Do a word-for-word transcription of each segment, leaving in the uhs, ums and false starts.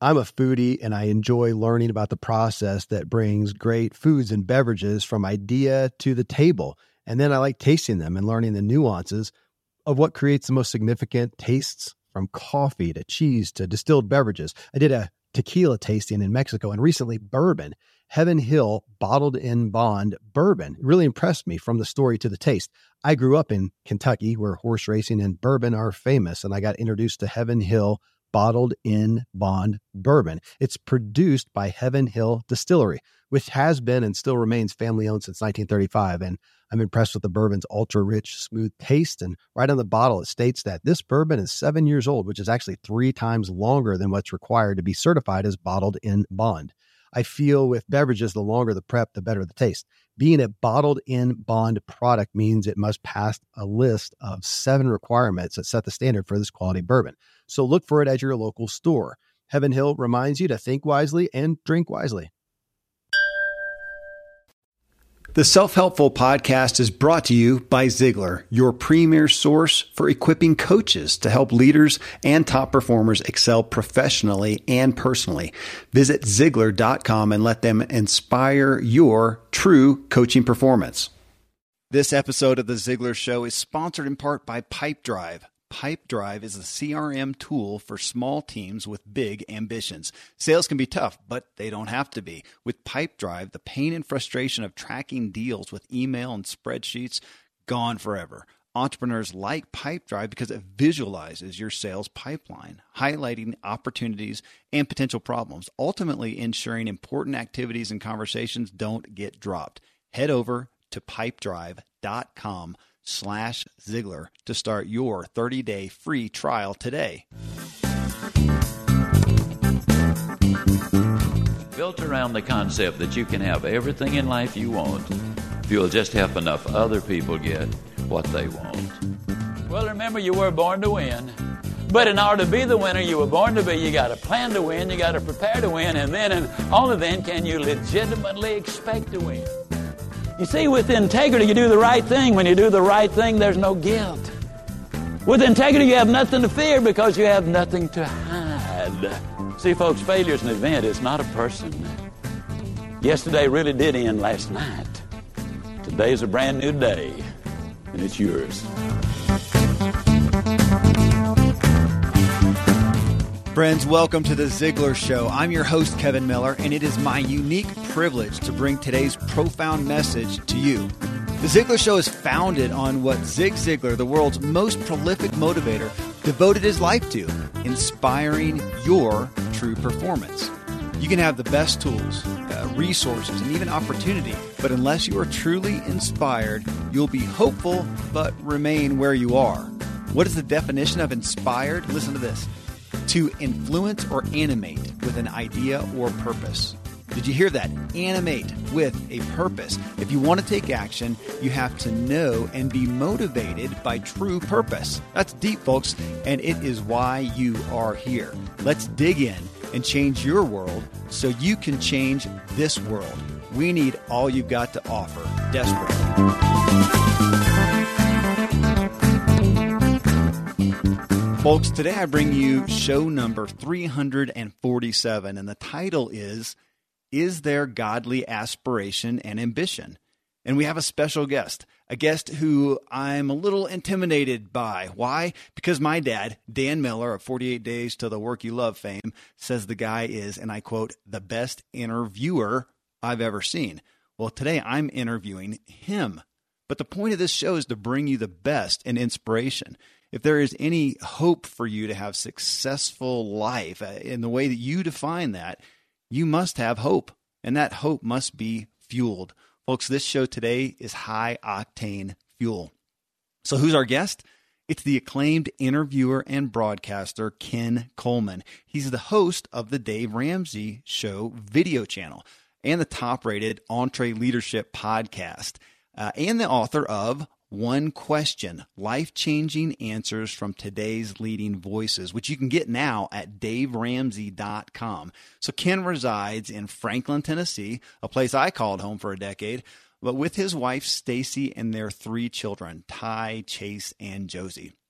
I'm a foodie and I enjoy learning about the process that brings great foods and beverages from idea to the table. And then I like tasting them and learning the nuances of what creates the most significant tastes, from coffee to cheese to distilled beverages. I did a tequila tasting in Mexico and recently bourbon. Heaven Hill Bottled in Bond bourbon really impressed me from the story to the taste. I grew up in Kentucky where horse racing and bourbon are famous, and I got introduced to Heaven Hill Bottled in Bond bourbon. It's produced by Heaven Hill Distillery, which has been and still remains family-owned since nineteen thirty-five. And I'm impressed with the bourbon's ultra-rich, smooth taste. And right on the bottle, it states that this bourbon is seven years old, which is actually three times longer than what's required to be certified as Bottled in Bond. I feel with beverages, the longer the prep, the better the taste. Being a Bottled in Bond product means it must pass a list of seven requirements that set the standard for this quality bourbon. So look for it at your local store. Heaven Hill reminds you to think wisely and drink wisely. The Self-Helpful Podcast is brought to you by Ziglar, your premier source for equipping coaches to help leaders and top performers excel professionally and personally. Visit Ziglar dot com and let them inspire your true coaching performance. This episode of The Ziglar Show is sponsored in part by Pipedrive. Pipedrive is a C R M tool for small teams with big ambitions. Sales can be tough, but they don't have to be. With Pipedrive, the pain and frustration of tracking deals with email and spreadsheets, gone forever. Entrepreneurs like Pipedrive because it visualizes your sales pipeline, highlighting opportunities and potential problems, ultimately ensuring important activities and conversations don't get dropped. Head over to pipedrive dot com slash Ziglar to start your thirty-day free trial today. Built around the concept that you can have everything in life you want if you'll just help enough other people get what they want. Well, remember, you were born to win. But in order to be the winner you were born to be, you got to plan to win, you got to prepare to win, and then and only then can you legitimately expect to win. You see, with integrity, you do the right thing. When you do the right thing, there's no guilt. With integrity, you have nothing to fear because you have nothing to hide. See, folks, failure is an event. It's not a person. Yesterday really did end last night. Today's a brand new day, and it's yours. Friends, welcome to The Ziglar Show. I'm your host, Kevin Miller, and it is my unique privilege to bring today's profound message to you. The Ziglar Show is founded on what Zig Ziglar, the world's most prolific motivator, devoted his life to, inspiring your true performance. You can have the best tools, uh, resources, and even opportunity, but unless you are truly inspired, you'll be hopeful but remain where you are. What is the definition of inspired? Listen to this. To influence or animate with an idea or purpose. Did you hear that? Animate with a purpose. If you want to take action, you have to know and be motivated by true purpose. That's deep, folks, and it is why you are here. Let's dig in and change your world so you can change this world. We need all you've got to offer desperately. Folks, today I bring you show number three hundred forty-seven, and the title is, Is There Godly Aspiration and Ambition? And we have a special guest, a guest who I'm a little intimidated by. Why? Because my dad, Dan Miller of forty-eight Days to the Work You Love fame, says the guy is, and I quote, the best interviewer I've ever seen. Well, today I'm interviewing him. But the point of this show is to bring you the best and inspiration. If there is any hope for you to have successful life in the way that you define that, you must have hope, and that hope must be fueled. Folks, this show today is high-octane fuel. So who's our guest? It's the acclaimed interviewer and broadcaster, Ken Coleman. He's the host of the Dave Ramsey Show video channel and the top-rated EntreLeadership podcast, uh, and the author of One Question, Life-Changing Answers from Today's Leading Voices, which you can get now at dave ramsey dot com. So Ken resides in Franklin, Tennessee, a place I called home for a decade, but with his wife, Stacy, and their three children, Ty, Chase, and Josie.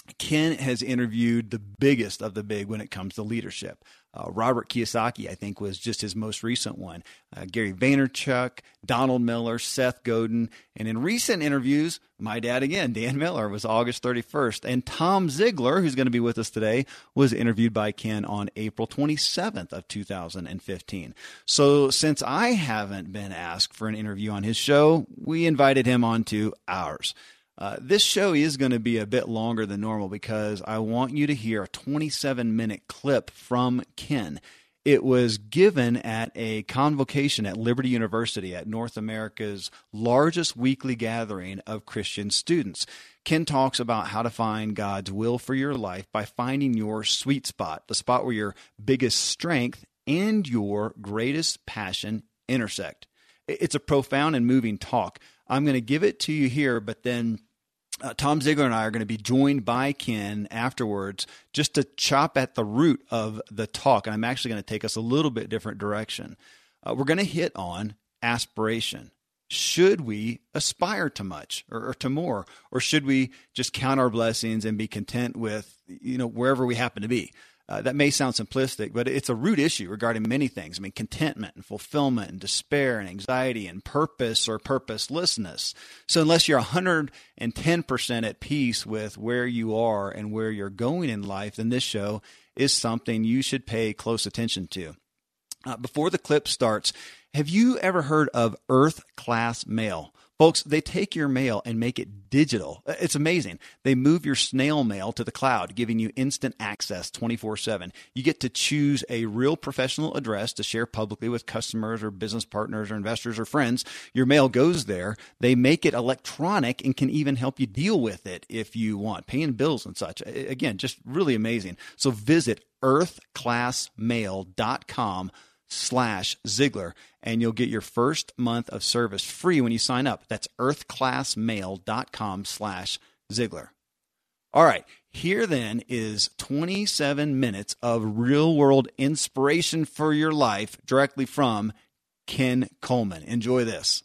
Ken has interviewed the biggest of the big when it comes to leadership. Uh, Robert Kiyosaki, I think, was just his most recent one. Uh, Gary Vaynerchuk, Donald Miller, Seth Godin. And in recent interviews, my dad again, Dan Miller, was August thirty-first. And Tom Ziglar, who's going to be with us today, was interviewed by Ken on April twenty-seventh of two thousand fifteen. So since I haven't been asked for an interview on his show, we invited him onto ours. Uh, this show is going to be a bit longer than normal because I want you to hear a twenty-seven minute clip from Ken. It was given at a convocation at Liberty University at North America's largest weekly gathering of Christian students. Ken talks about how to find God's will for your life by finding your sweet spot, the spot where your biggest strength and your greatest passion intersect. It's a profound and moving talk. I'm going to give it to you here, but then Uh, Tom Ziglar and I are going to be joined by Ken afterwards just to chop at the root of the talk. And I'm actually going to take us a little bit different direction. Uh, we're going to hit on aspiration. Should we aspire to much or, or to more? Or should we just count our blessings and be content with, you know, wherever we happen to be? Uh, that may sound simplistic, but it's a root issue regarding many things. I mean, contentment and fulfillment and despair and anxiety and purpose or purposelessness. So unless you're one hundred ten percent at peace with where you are and where you're going in life, then this show is something you should pay close attention to. Uh, before the clip starts, have you ever heard of Earth Class Mail? Folks, they take your mail and make it digital. It's amazing. They move your snail mail to the cloud, giving you instant access twenty-four seven. You get to choose a real professional address to share publicly with customers or business partners or investors or friends. Your mail goes there. They make it electronic and can even help you deal with it if you want, paying bills and such. Again, just really amazing. So visit earth class mail dot com slash Ziglar, and you'll get your first month of service free when you sign up. That's earth class mail dot com slash Ziglar. All right, here then is twenty-seven minutes of real-world inspiration for your life directly from Ken Coleman. Enjoy this.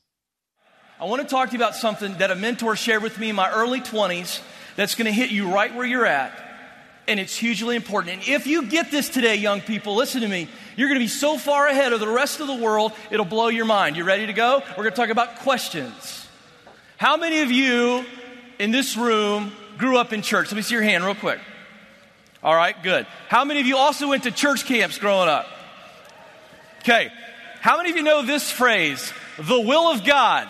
I want to talk to you about something that a mentor shared with me in my early twenties that's going to hit you right where you're at. And it's hugely important. And if you get this today, young people, listen to me. You're going to be so far ahead of the rest of the world, it'll blow your mind. You ready to go? We're going to talk about questions. How many of you in this room grew up in church? Let me see your hand real quick. All right, good. How many of you also went to church camps growing up? Okay. How many of you know this phrase, the will of God?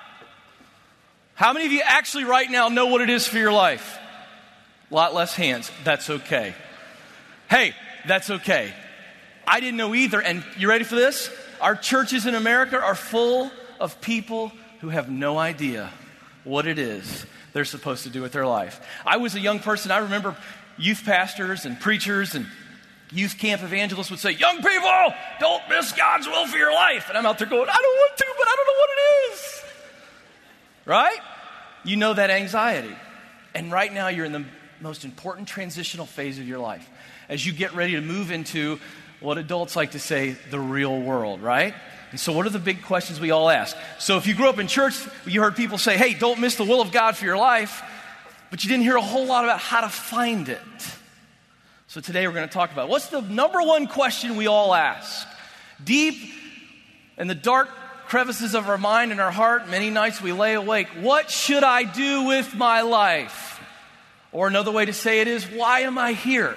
How many of you actually right now know what it is for your life? A lot less hands. That's okay. Hey, that's okay. I didn't know either. And you ready for this? Our churches in America are full of people who have no idea what it is they're supposed to do with their life. I was a young person. I remember youth pastors and preachers and youth camp evangelists would say, young people, don't miss God's will for your life. And I'm out there going, I don't want to, but I don't know what it is. Right? You know that anxiety. And right now you're in the most important transitional phase of your life as you get ready to move into what adults like to say, the real world, right? And so what are the big questions we all ask? So if you grew up in church, you heard people say, hey, don't miss the will of God for your life, but you didn't hear a whole lot about how to find it. So today we're going to talk about what's the number one question we all ask? Deep in the dark crevices of our mind and our heart, many nights we lay awake, what should I do with my life? Or another way to say it is, why am I here?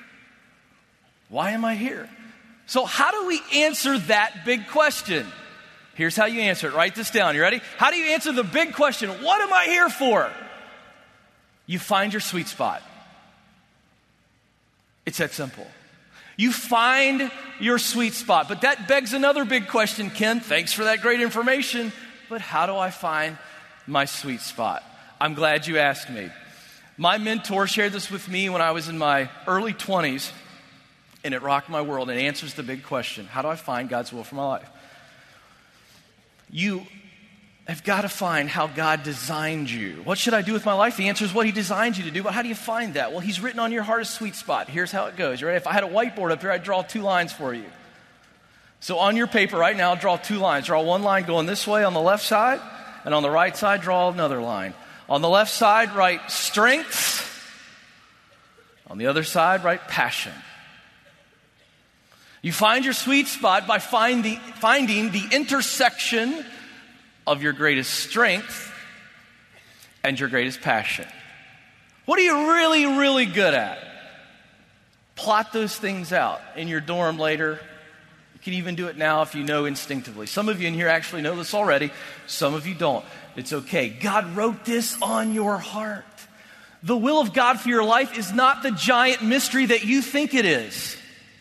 Why am I here? So how do we answer that big question? Here's how you answer it. Write this down. You ready? How do you answer the big question, what am I here for? You find your sweet spot. It's that simple. You find your sweet spot. But that begs another big question, Ken. Thanks for that great information. But how do I find my sweet spot? I'm glad you asked me. My mentor shared this with me when I was in my early twenties, and it rocked my world. It answers the big question, how do I find God's will for my life? You have got to find how God designed you. What should I do with my life? The answer is what He designed you to do, but how do you find that? Well, He's written on your heart a sweet spot. Here's how it goes. You ready? If I had a whiteboard up here, I'd draw two lines for you. So on your paper right now, draw two lines. Draw one line going this way on the left side, and on the right side, draw another line. On the left side, write strengths. On the other side, right, passion. You find your sweet spot by find the, finding the intersection of your greatest strength and your greatest passion. What are you really, really good at? Plot those things out in your dorm later. You can even do it now if you know instinctively. Some of you in here actually know this already. Some of you don't. It's okay. God wrote this on your heart. The will of God for your life is not the giant mystery that you think it is.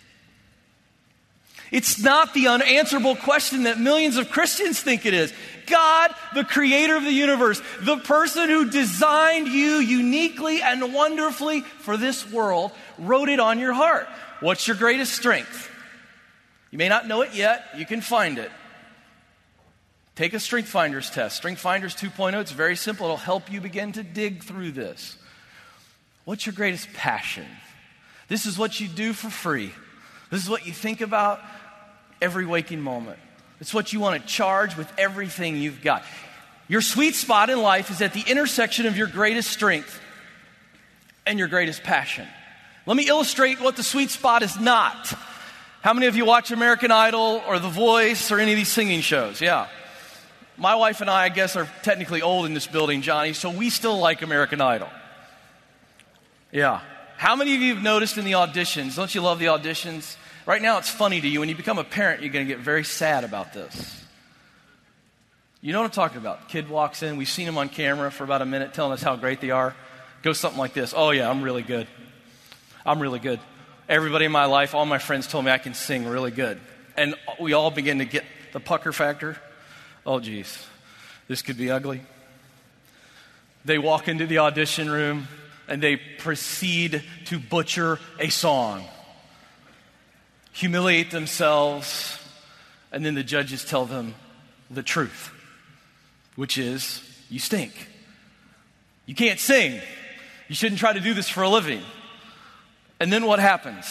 It's not the unanswerable question that millions of Christians think it is. God, the creator of the universe, the person who designed you uniquely and wonderfully for this world, wrote it on your heart. What's your greatest strength? You may not know it yet. You can find it. Take a Strength Finders test. Strength Finders two point oh. It's very simple. It'll help you begin to dig through this. What's your greatest passion? This is what you do for free. This is what you think about every waking moment. It's what you want to charge with everything you've got. Your sweet spot in life is at the intersection of your greatest strength and your greatest passion. Let me illustrate what the sweet spot is not. How many of you watch American Idol or The Voice or any of these singing shows? Yeah. My wife and I, I guess, are technically old in this building, Johnny, so we still like American Idol. Yeah. How many of you have noticed in the auditions, don't you love the auditions? Right now it's funny to you. When you become a parent, you're going to get very sad about this. You know what I'm talking about? Kid walks in. We've seen him on camera for about a minute telling us how great they are. Goes something like this. Oh, yeah, I'm really good. I'm really good. Everybody in my life, all my friends told me I can sing really good. And we all begin to get the pucker factor. Oh, geez, this could be ugly. They walk into the audition room and they proceed to butcher a song. Humiliate themselves, and then the judges tell them the truth, which is, you stink. You can't sing. You shouldn't try to do this for a living. And then what happens?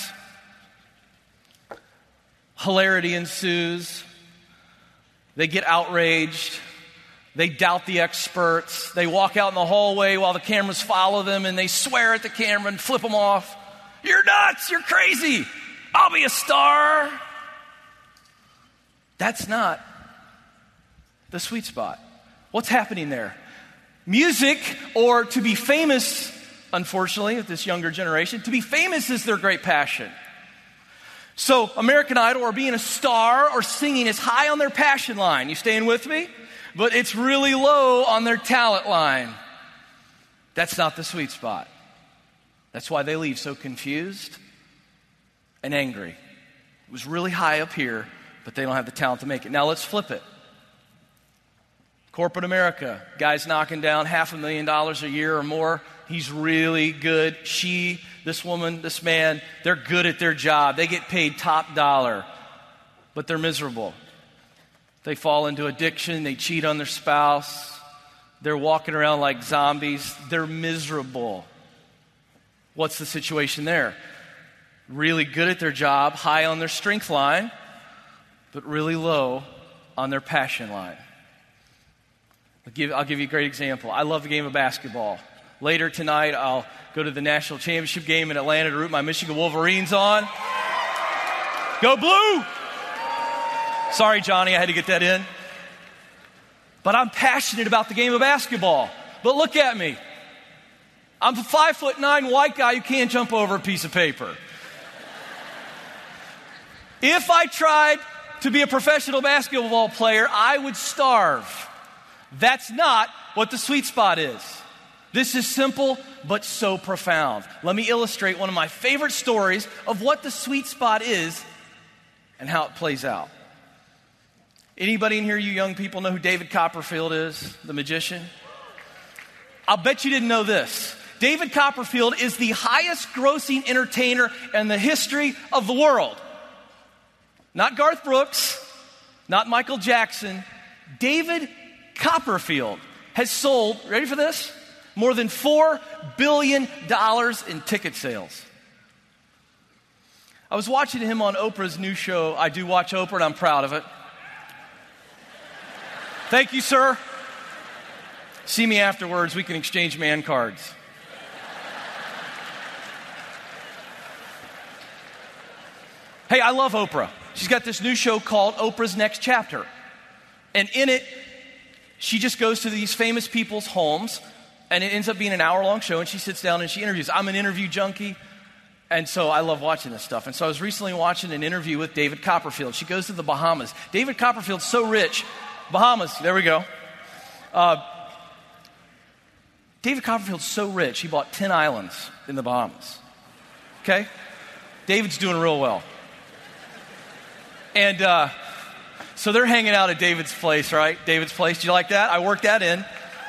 Hilarity ensues. They get outraged. They doubt the experts. They walk out in the hallway while the cameras follow them, and they swear at the camera and flip them off. You're nuts. You're crazy. I'll be a star. That's not the sweet spot. What's happening there? Music, or to be famous, unfortunately, with this younger generation, to be famous is their great passion. So American Idol, or being a star, or singing is high on their passion line. You staying with me? But it's really low on their talent line. That's not the sweet spot. That's why they leave so confused and angry. It was really high up here, but they don't have the talent to make it. Now let's flip it. Corporate America, guys knocking down half a million dollars a year or more. He's really good. She, this woman, this man, they're good at their job. They get paid top dollar, but they're miserable. They fall into addiction. They cheat on their spouse. They're walking around like zombies. They're miserable. What's the situation there? Really good at their job, high on their strength line, but really low on their passion line. I'll give, I'll give you a great example. I love the game of basketball. Later tonight, I'll go to the national championship game in Atlanta to root my Michigan Wolverines on. Go Blue! Sorry, Johnny, I had to get that in. But I'm passionate about the game of basketball. But look at me. I'm a five foot nine white guy who can't jump over a piece of paper. If I tried to be a professional basketball player, I would starve. That's not what the sweet spot is. This is simple, but so profound. Let me illustrate one of my favorite stories of what the sweet spot is and how it plays out. Anybody in here, you young people, know who David Copperfield is, the magician? I'll bet you didn't know this. David Copperfield is the highest grossing entertainer in the history of the world. Not Garth Brooks, not Michael Jackson. David Copperfield has sold, ready for this? More than four billion dollars in ticket sales. I was watching him on Oprah's new show. I do watch Oprah and I'm proud of it. Thank you, sir. See me afterwards. We can exchange man cards. Hey, I love Oprah. She's got this new show called Oprah's Next Chapter. And in it, she just goes to these famous people's homes, and it ends up being an hour-long show, and she sits down and she interviews. I'm an interview junkie, and so I love watching this stuff. And so I was recently watching an interview with David Copperfield. She goes to the Bahamas. David Copperfield's so rich. Bahamas, there we go. Uh, David Copperfield's so rich, he bought ten islands in the Bahamas. Okay? David's doing real well. And uh, so they're hanging out at David's place, right? David's place. Do you like that? I worked that in.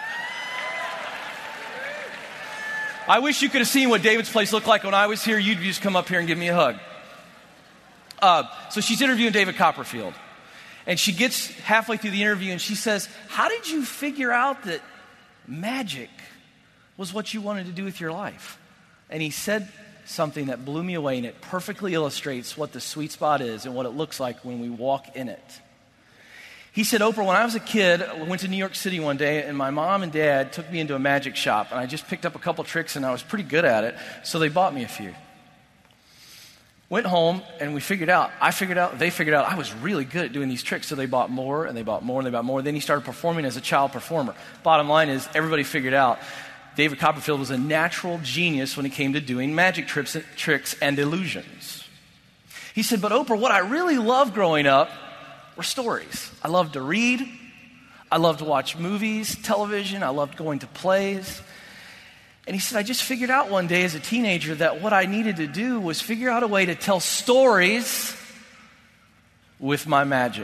I wish you could have seen what David's place looked like when I was here. You'd just come up here and give me a hug. Uh, so she's interviewing David Copperfield. And she gets halfway through the interview and she says, how did you figure out that magic was what you wanted to do with your life? And he said something that blew me away, and it perfectly illustrates what the sweet spot is and what it looks like when we walk in it. He said, Oprah, when I was a kid, I went to New York City one day, and my mom and dad took me into a magic shop, and I just picked up a couple tricks, and I was pretty good at it, so they bought me a few. Went home, and we figured out, I figured out, they figured out I was really good at doing these tricks, so they bought more, and they bought more, and they bought more. Then he started performing as a child performer. Bottom line is, everybody figured out David Copperfield was a natural genius when it came to doing magic trips, tricks and illusions. He said, but Oprah, what I really loved growing up were stories. I loved to read. I loved to watch movies, television. I loved going to plays. And he said, I just figured out one day as a teenager that what I needed to do was figure out a way to tell stories with my magic.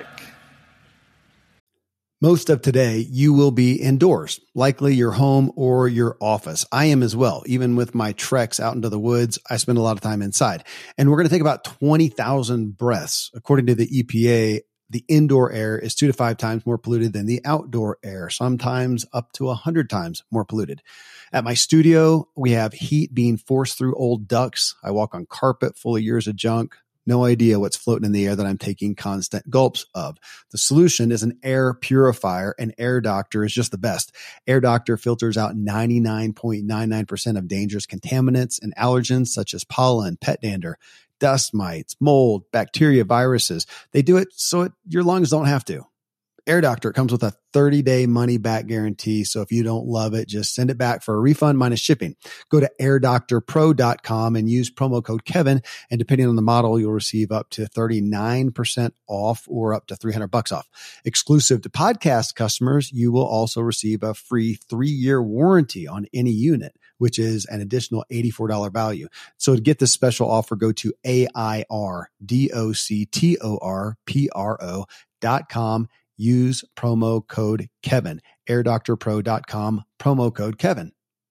Most of today, you will be indoors, likely your home or your office. I am as well. Even with my treks out into the woods, I spend a lot of time inside. And we're going to take about twenty thousand breaths. According to the E P A, the indoor air is two to five times more polluted than the outdoor air, sometimes up to one hundred times more polluted. At my studio, we have heat being forced through old ducts. I walk on carpet full of years of junk. No idea what's floating in the air that I'm taking constant gulps of. The solution is an air purifier, and Air Doctor is just the best. Air Doctor filters out ninety-nine point nine nine percent of dangerous contaminants and allergens such as pollen, pet dander, dust mites, mold, bacteria, viruses. They do it so it, your lungs don't have to. Air Doctor comes with a thirty-day money-back guarantee, so if you don't love it, just send it back for a refund minus shipping. Go to air doctor pro dot com and use promo code Kevin, and depending on the model, you'll receive up to thirty-nine percent off or up to three hundred bucks off. Exclusive to podcast customers, you will also receive a free three-year warranty on any unit, which is an additional eighty-four dollars value. So to get this special offer, go to A I R D O C T O R P R O dot com. Use promo code Kevin, air doctor pro dot com, promo code Kevin.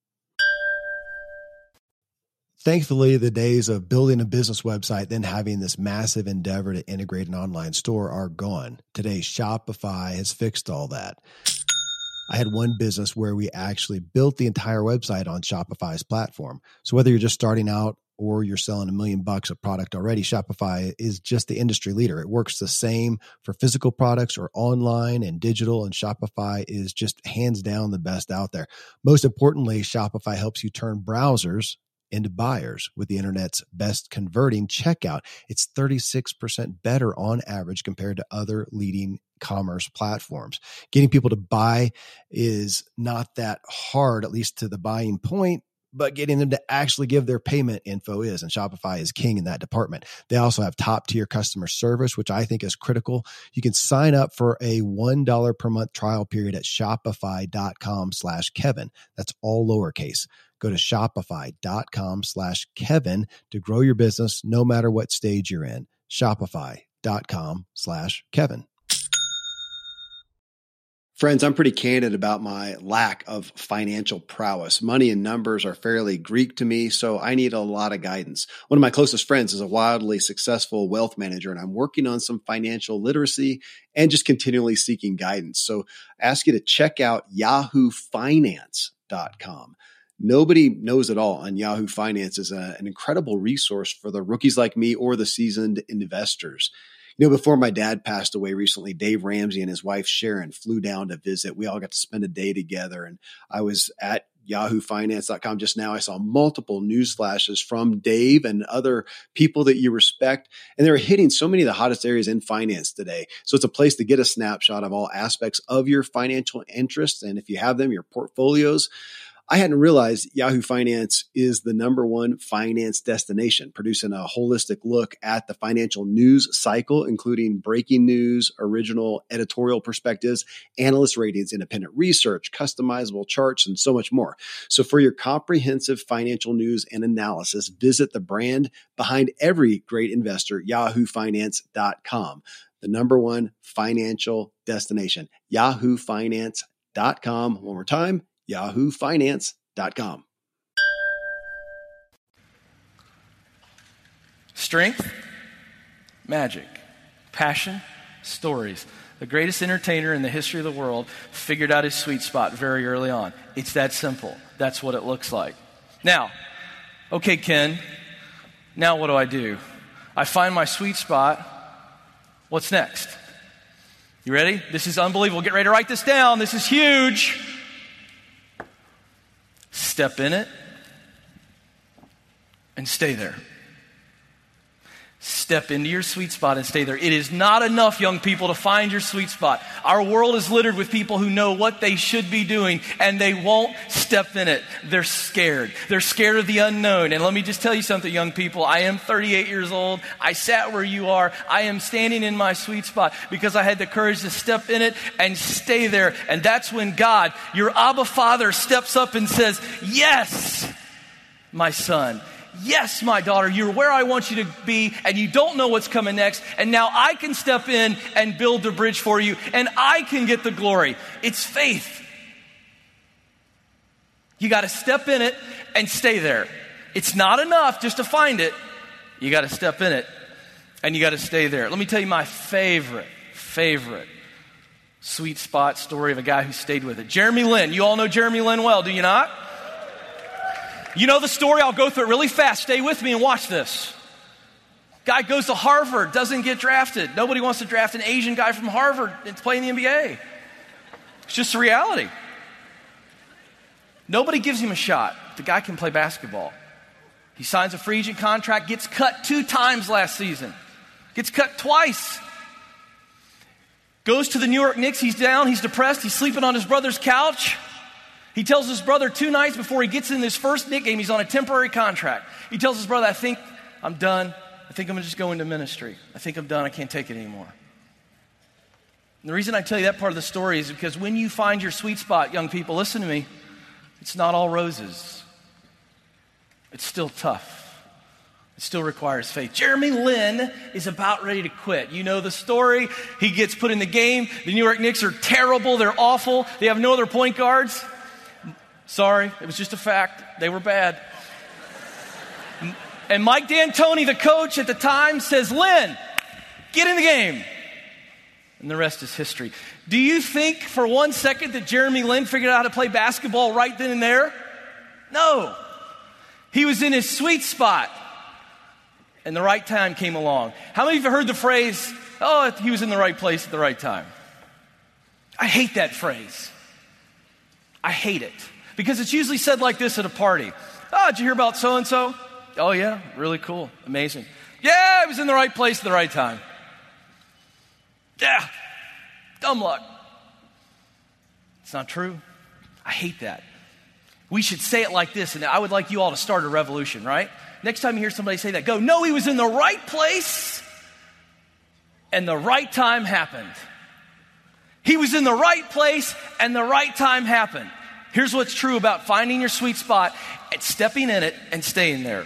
Thankfully, the days of building a business website, then having this massive endeavor to integrate an online store are gone. Today, Shopify has fixed all that. I had one business where we actually built the entire website on Shopify's platform. So whether you're just starting out or you're selling a million bucks of product already, Shopify is just the industry leader. It works the same for physical products or online and digital, and Shopify is just hands down the best out there. Most importantly, Shopify helps you turn browsers into buyers with the internet's best converting checkout. It's thirty-six percent better on average compared to other leading commerce platforms. Getting people to buy is not that hard, at least to the buying point, but getting them to actually give their payment info is, and Shopify is king in that department. They also have top tier customer service, which I think is critical. You can sign up for a one dollar per month trial period at shopify.com slash Kevin. That's all lowercase. Go to shopify.com slash Kevin to grow your business no matter what stage you're in. Shopify.com slash Kevin. Friends, I'm pretty candid about my lack of financial prowess. Money and numbers are fairly Greek to me, so I need a lot of guidance. One of my closest friends is a wildly successful wealth manager, and I'm working on some financial literacy and just continually seeking guidance. So I ask you to check out yahoo finance dot com. Nobody knows it all, and Yahoo Finance is a, an incredible resource for the rookies like me or the seasoned investors. You know, before my dad passed away recently, Dave Ramsey and his wife Sharon flew down to visit. We all got to spend a day together, and I was at yahoo finance dot com. Just now, I saw multiple news flashes from Dave and other people that you respect, and they're hitting so many of the hottest areas in finance today. So it's a place to get a snapshot of all aspects of your financial interests, and if you have them, your portfolios. I hadn't realized Yahoo Finance is the number one finance destination, producing a holistic look at the financial news cycle, including breaking news, original editorial perspectives, analyst ratings, independent research, customizable charts, and so much more. So for your comprehensive financial news and analysis, visit the brand behind every great investor, yahoo finance dot com, the number one financial destination, yahoo finance dot com. One more time, yahoo finance dot com. Strength, magic, passion, stories. The greatest entertainer in the history of the world figured out his sweet spot very early on. It's that simple. That's what it looks like. Now, okay, Ken, now what do I do? I find my sweet spot. What's next? You ready? This is unbelievable. Get ready to write this down. This is huge. Step in it and stay there. Step into your sweet spot and stay there. It is not enough, young people, to find your sweet spot. Our world is littered with people who know what they should be doing, and they won't step in it. They're scared. They're scared of the unknown. And let me just tell you something, young people. I am thirty-eight years old. I sat where you are. I am standing in my sweet spot because I had the courage to step in it and stay there. And that's when God, your Abba Father, steps up and says, yes, my son. Yes, my daughter, you're where I want you to be, and you don't know what's coming next, and now I can step in and build the bridge for you, and I can get the glory. It's faith. You got to step in it and stay there. It's not enough just to find it. You got to step in it, and you got to stay there. Let me tell you my favorite, favorite sweet spot story of a guy who stayed with it. Jeremy Lin. You all know Jeremy Lin well, do you not? You know the story. I'll go through it really fast. Stay with me and watch this. Guy goes to Harvard, doesn't get drafted. Nobody wants to draft an Asian guy from Harvard to play in the N B A. It's just a reality. Nobody gives him a shot. The guy can play basketball. He signs a free agent contract, gets cut two times last season. Gets cut twice. Goes to the New York Knicks. He's down. He's depressed. He's sleeping on his brother's couch. He tells his brother two nights before he gets in his first Knicks game, he's on a temporary contract. He tells his brother, I think I'm done. I think I'm going to just go into ministry. I think I'm done. I can't take it anymore. And the reason I tell you that part of the story is because when you find your sweet spot, young people, listen to me, it's not all roses. It's still tough. It still requires faith. Jeremy Lin is about ready to quit. You know the story. He gets put in the game. The New York Knicks are terrible. They're awful. They have no other point guards. Sorry, it was just a fact. They were bad. And Mike D'Antoni, the coach at the time, says, Lin, get in the game. And the rest is history. Do you think for one second that Jeremy Lin figured out how to play basketball right then and there? No. He was in his sweet spot. And the right time came along. How many of you have heard the phrase, oh, he was in the right place at the right time? I hate that phrase. I hate it. Because it's usually said like this at a party. Oh, did you hear about so-and-so? Oh, yeah, really cool, amazing. Yeah, I was in the right place at the right time. Yeah, dumb luck. It's not true. I hate that. We should say it like this, and I would like you all to start a revolution, right? Next time you hear somebody say that, go, no, he was in the right place, and the right time happened. He was in the right place, and the right time happened. Here's what's true about finding your sweet spot and stepping in it and staying there.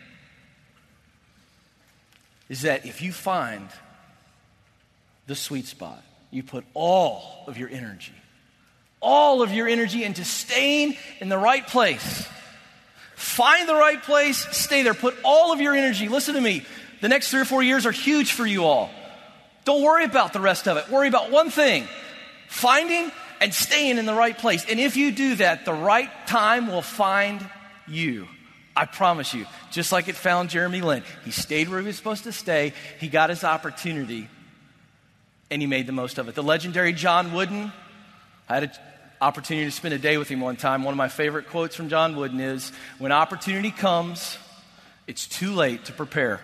Is that if you find the sweet spot, you put all of your energy, all of your energy into staying in the right place. Find the right place, stay there. Put all of your energy. Listen to me. The next three or four years are huge for you all. Don't worry about the rest of it. Worry about one thing. Finding and staying in the right place. And if you do that, the right time will find you. I promise you. Just like it found Jeremy Lin. He stayed where he was supposed to stay. He got his opportunity. And he made the most of it. The legendary John Wooden. I had a opportunity to spend a day with him one time. One of my favorite quotes from John Wooden is, when opportunity comes, it's too late to prepare.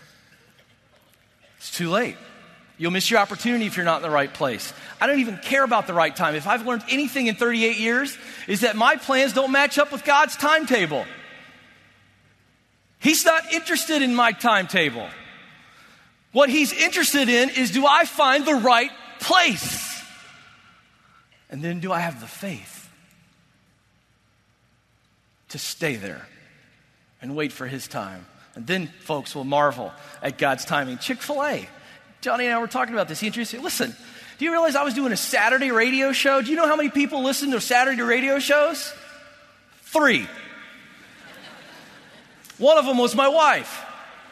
It's too late. You'll miss your opportunity if you're not in the right place. I don't even care about the right time. If I've learned anything in thirty-eight years, is that my plans don't match up with God's timetable. He's not interested in my timetable. What he's interested in is, do I find the right place? And then do I have the faith to stay there and wait for his time? And then folks will marvel at God's timing. Chick-fil-A. Johnny and I were talking about this. He introduced me. Listen, do you realize I was doing a Saturday radio show? Do you know how many people listen to Saturday radio shows? Three. One of them was my wife.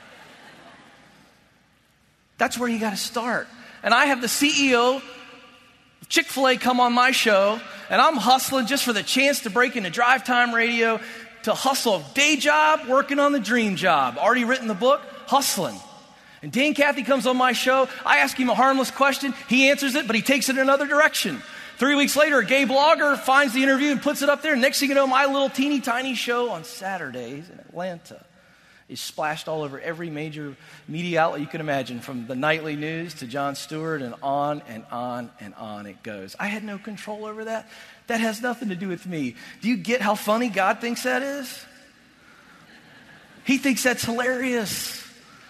That's where you got to start. And I have the C E O of Chick-fil-A come on my show, and I'm hustling just for the chance to break into Drive Time Radio, to hustle a day job, working on the dream job. Already written the book, hustling. And Dan Cathy comes on my show. I ask him a harmless question. He answers it, but he takes it in another direction. Three weeks later, a gay blogger finds the interview and puts it up there. Next thing you know, my little teeny tiny show on Saturdays in Atlanta is splashed all over every major media outlet you can imagine, from the nightly news to Jon Stewart, and on and on and on it goes. I had no control over that. That has nothing to do with me. Do you get how funny God thinks that is? He thinks that's hilarious.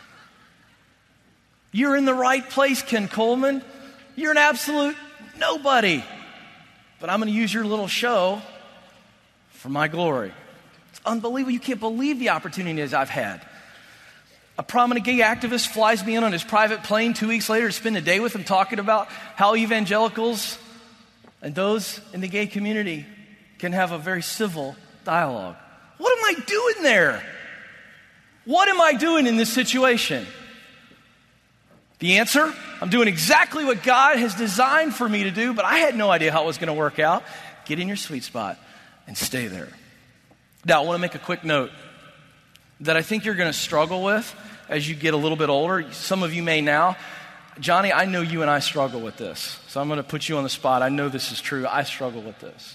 You're in the right place, Ken Coleman. You're an absolute nobody. But I'm going to use your little show for my glory. It's unbelievable. You can't believe the opportunities I've had. A prominent gay activist flies me in on his private plane two weeks later to spend a day with him, talking about how evangelicals and those in the gay community can have a very civil dialogue. What am I doing there? What am I doing in this situation? The answer? I'm doing exactly what God has designed for me to do, but I had no idea how it was going to work out. Get in your sweet spot and stay there. Now, I want to make a quick note that I think you're going to struggle with as you get a little bit older. Some of you may now. Johnny, I know you and I struggle with this, so I'm going to put you on the spot. I know this is true. I struggle with this.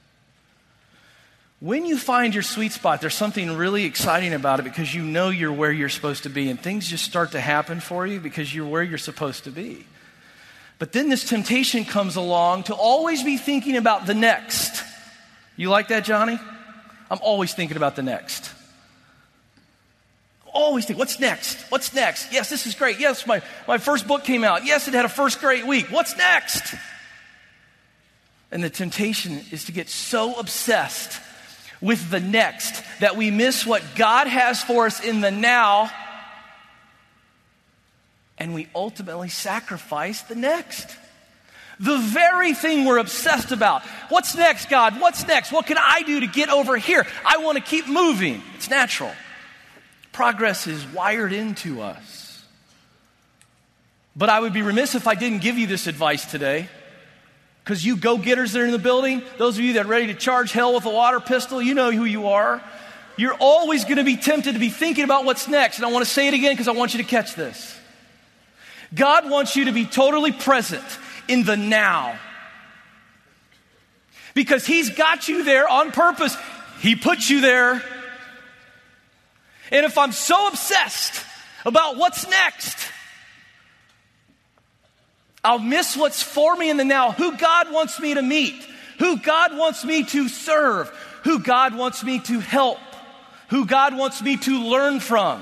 When you find your sweet spot, there's something really exciting about it, because you know you're where you're supposed to be, and things just start to happen for you because you're where you're supposed to be. But then this temptation comes along to always be thinking about the next. You like that, Johnny? I'm always thinking about the next. Always think, what's next? What's next? Yes, this is great. Yes, my, my first book came out. Yes, it had a first great week. What's next? And the temptation is to get so obsessed with the next that we miss what God has for us in the now, and we ultimately sacrifice the next. The very thing we're obsessed about. What's next, God? What's next? What can I do to get over here? I want to keep moving. It's natural. Progress is wired into us. But I would be remiss if I didn't give you this advice today. Because you go-getters that are in the building, those of you that are ready to charge hell with a water pistol, you know who you are. You're always going to be tempted to be thinking about what's next. And I want to say it again because I want you to catch this. God wants you to be totally present in the now. Because He's got you there on purpose. He put you there. And if I'm so obsessed about what's next, I'll miss what's for me in the now, who God wants me to meet, who God wants me to serve, who God wants me to help, who God wants me to learn from.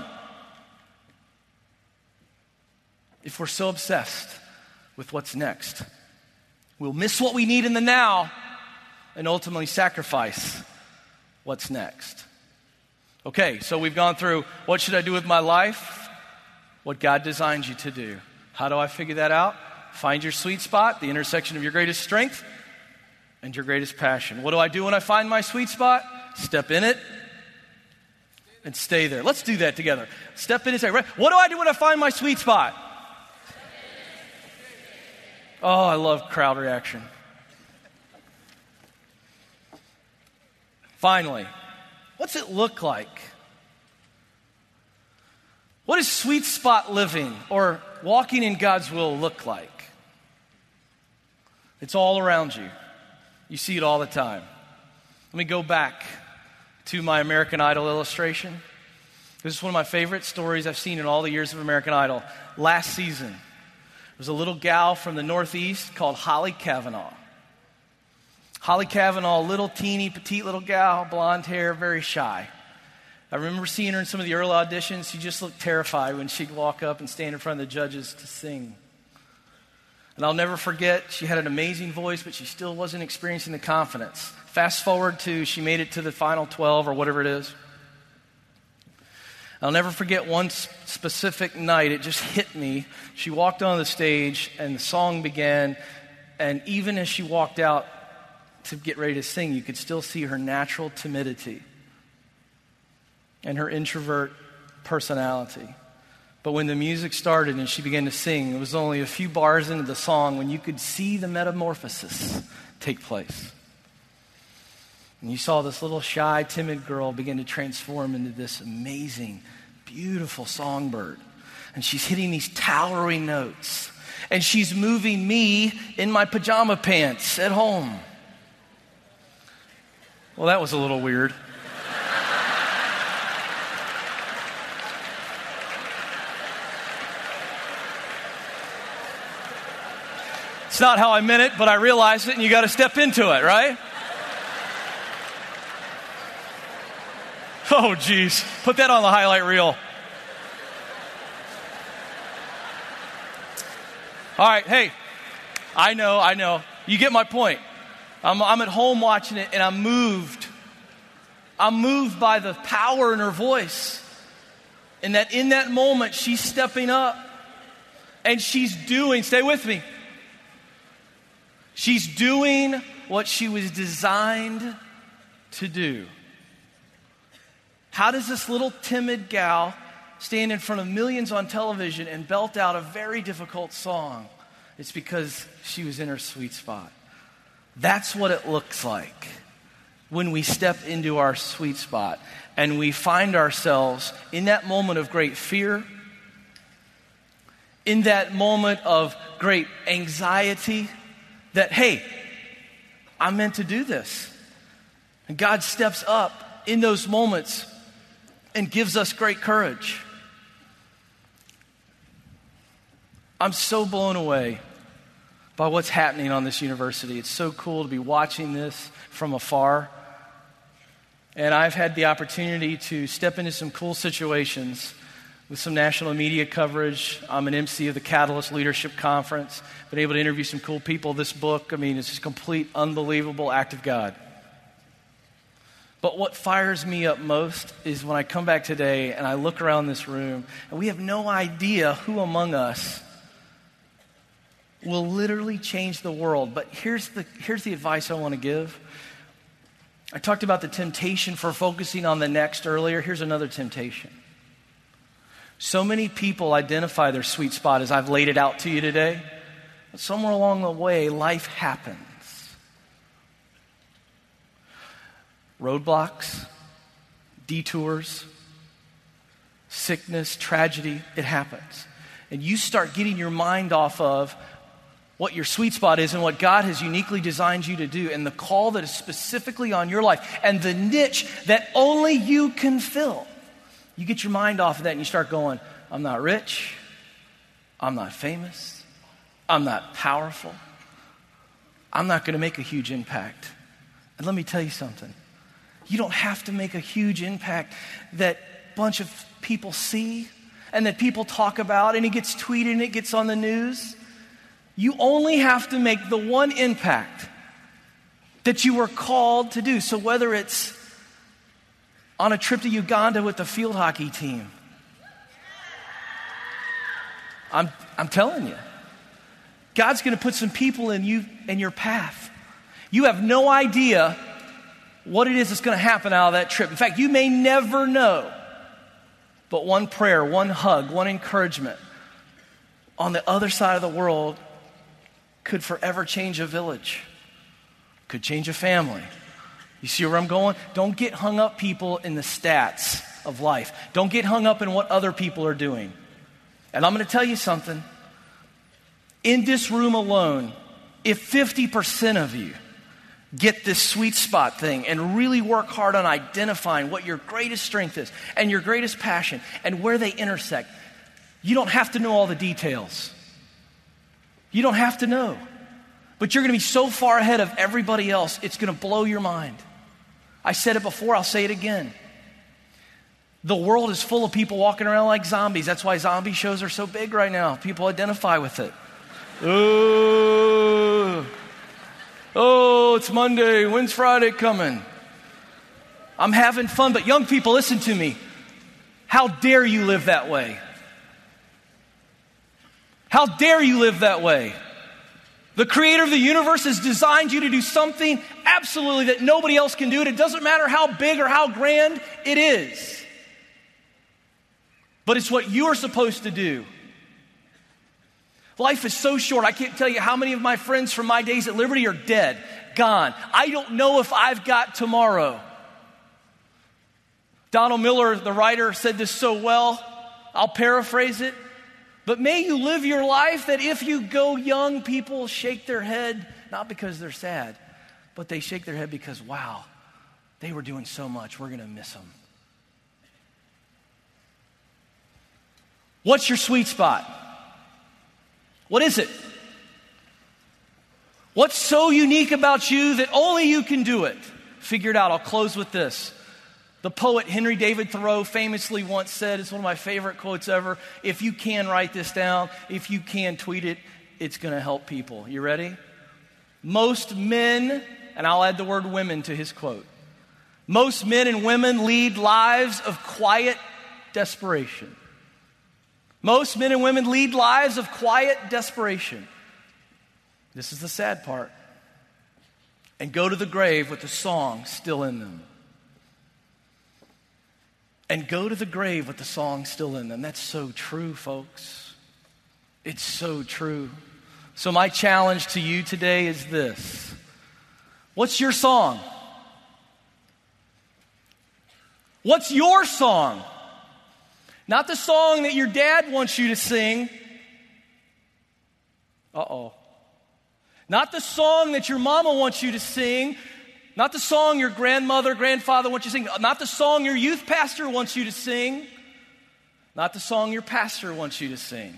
If we're so obsessed with what's next, we'll miss what we need in the now and ultimately sacrifice what's next. Okay, so we've gone through what should I do with my life, what God designed you to do. How do I figure that out? Find your sweet spot, the intersection of your greatest strength and your greatest passion. What do I do when I find my sweet spot? Step in it and stay there. Let's do that together. Step in and say, right, what do I do when I find my sweet spot? Oh, I love crowd reaction. Finally, what's it look like? What does sweet spot living or walking in God's will look like? It's all around you. You see it all the time. Let me go back to my American Idol illustration. This is one of my favorite stories I've seen in all the years of American Idol. Last season, there was a little gal from the Northeast called Holly Kavanaugh. Holly Kavanaugh, little teeny, petite little gal, blonde hair, very shy. I remember seeing her in some of the early auditions. She just looked terrified when she'd walk up and stand in front of the judges to sing. And I'll never forget, she had an amazing voice, but she still wasn't experiencing the confidence. Fast forward to, she made it to the final twelve or whatever it is. I'll never forget one specific night, it just hit me. She walked on the stage and the song began, and even as she walked out to get ready to sing, you could still see her natural timidity and her introvert personality. But when the music started and she began to sing, it was only a few bars into the song when you could see the metamorphosis take place. And you saw this little shy, timid girl begin to transform into this amazing, beautiful songbird. And she's hitting these towering notes. And she's moving me in my pajama pants at home. Well, that was a little weird. It's not how I meant it, but I realized it, and you got to step into it, right? Oh, geez. Put that on the highlight reel. All right, hey, I know, I know. You get my point. I'm, I'm at home watching it, and I'm moved. I'm moved by the power in her voice. And that in that moment, she's stepping up. And she's doing, stay with me. She's doing what she was designed to do. How does this little timid gal stand in front of millions on television and belt out a very difficult song? It's because she was in her sweet spot. That's what it looks like when we step into our sweet spot and we find ourselves in that moment of great fear, in that moment of great anxiety, that, hey, I'm meant to do this. And God steps up in those moments and gives us great courage. I'm so blown away by what's happening on this university. It's so cool to be watching this from afar. And I've had the opportunity to step into some cool situations with some national media coverage. I'm an M C of the Catalyst Leadership Conference. Been able to interview some cool people. This book, I mean, it's just a complete, unbelievable act of God. But what fires me up most is when I come back today and I look around this room, and we have no idea who among us will literally change the world. But here's the, here's the advice I want to give. I talked about the temptation for focusing on the next earlier. Here's another temptation. So many people identify their sweet spot as I've laid it out to you today. But somewhere along the way, life happens. Roadblocks, detours, sickness, tragedy, it happens. And you start getting your mind off of what your sweet spot is and what God has uniquely designed you to do and the call that is specifically on your life and the niche that only you can fill. You get your mind off of that and you start going, I'm not rich, I'm not famous, I'm not powerful, I'm not going to make a huge impact. And let me tell you something. You don't have to make a huge impact that a bunch of people see and that people talk about and it gets tweeted and it gets on the news. You only have to make the one impact that you were called to do. So whether it's on a trip to Uganda with the field hockey team, I'm, I'm telling you, God's going to put some people in you in your path. You have no idea what it is that's going to happen out of that trip. In fact, you may never know. But one prayer, one hug, one encouragement on the other side of the world could forever change a village, could change a family. You see where I'm going? Don't get hung up, people, in the stats of life. Don't get hung up in what other people are doing. And I'm going to tell you something. In this room alone, if fifty percent of you get this sweet spot thing and really work hard on identifying what your greatest strength is and your greatest passion and where they intersect. You don't have to know all the details. You don't have to know. But you're going to be so far ahead of everybody else, it's going to blow your mind. I said it before, I'll say it again. The world is full of people walking around like zombies. That's why zombie shows are so big right now. People identify with it. Oh, oh, it's Monday. When's Friday coming? I'm having fun, but young people, listen to me. How dare you live that way? How dare you live that way? The creator of the universe has designed you to do something absolutely that nobody else can do, and it doesn't matter how big or how grand it is. But it's what you are supposed to do. Life is so short. I can't tell you how many of my friends from my days at Liberty are dead, gone. I don't know if I've got tomorrow. Donald Miller, the writer, said this so well. I'll paraphrase it. But may you live your life that if you go young, people shake their head, not because they're sad, but they shake their head because, wow, they were doing so much. We're going to miss them. What's your sweet spot? What is it? What's so unique about you that only you can do it? Figure it out. I'll close with this. The poet Henry David Thoreau famously once said, it's one of my favorite quotes ever, if you can write this down, if you can tweet it, it's going to help people. You ready? Most men, and I'll add the word women to his quote, most men and women lead lives of quiet desperation. Most men and women lead lives of quiet desperation. This is the sad part. And go to the grave with the song still in them. And go to the grave with the song still in them. That's so true, folks. It's so true. So my challenge to you today is this. What's your song? What's your song? Not the song that your dad wants you to sing. Uh-oh. Not the song that your mama wants you to sing. Not the song your grandmother, grandfather wants you to sing. Not the song your youth pastor wants you to sing. Not the song your pastor wants you to sing.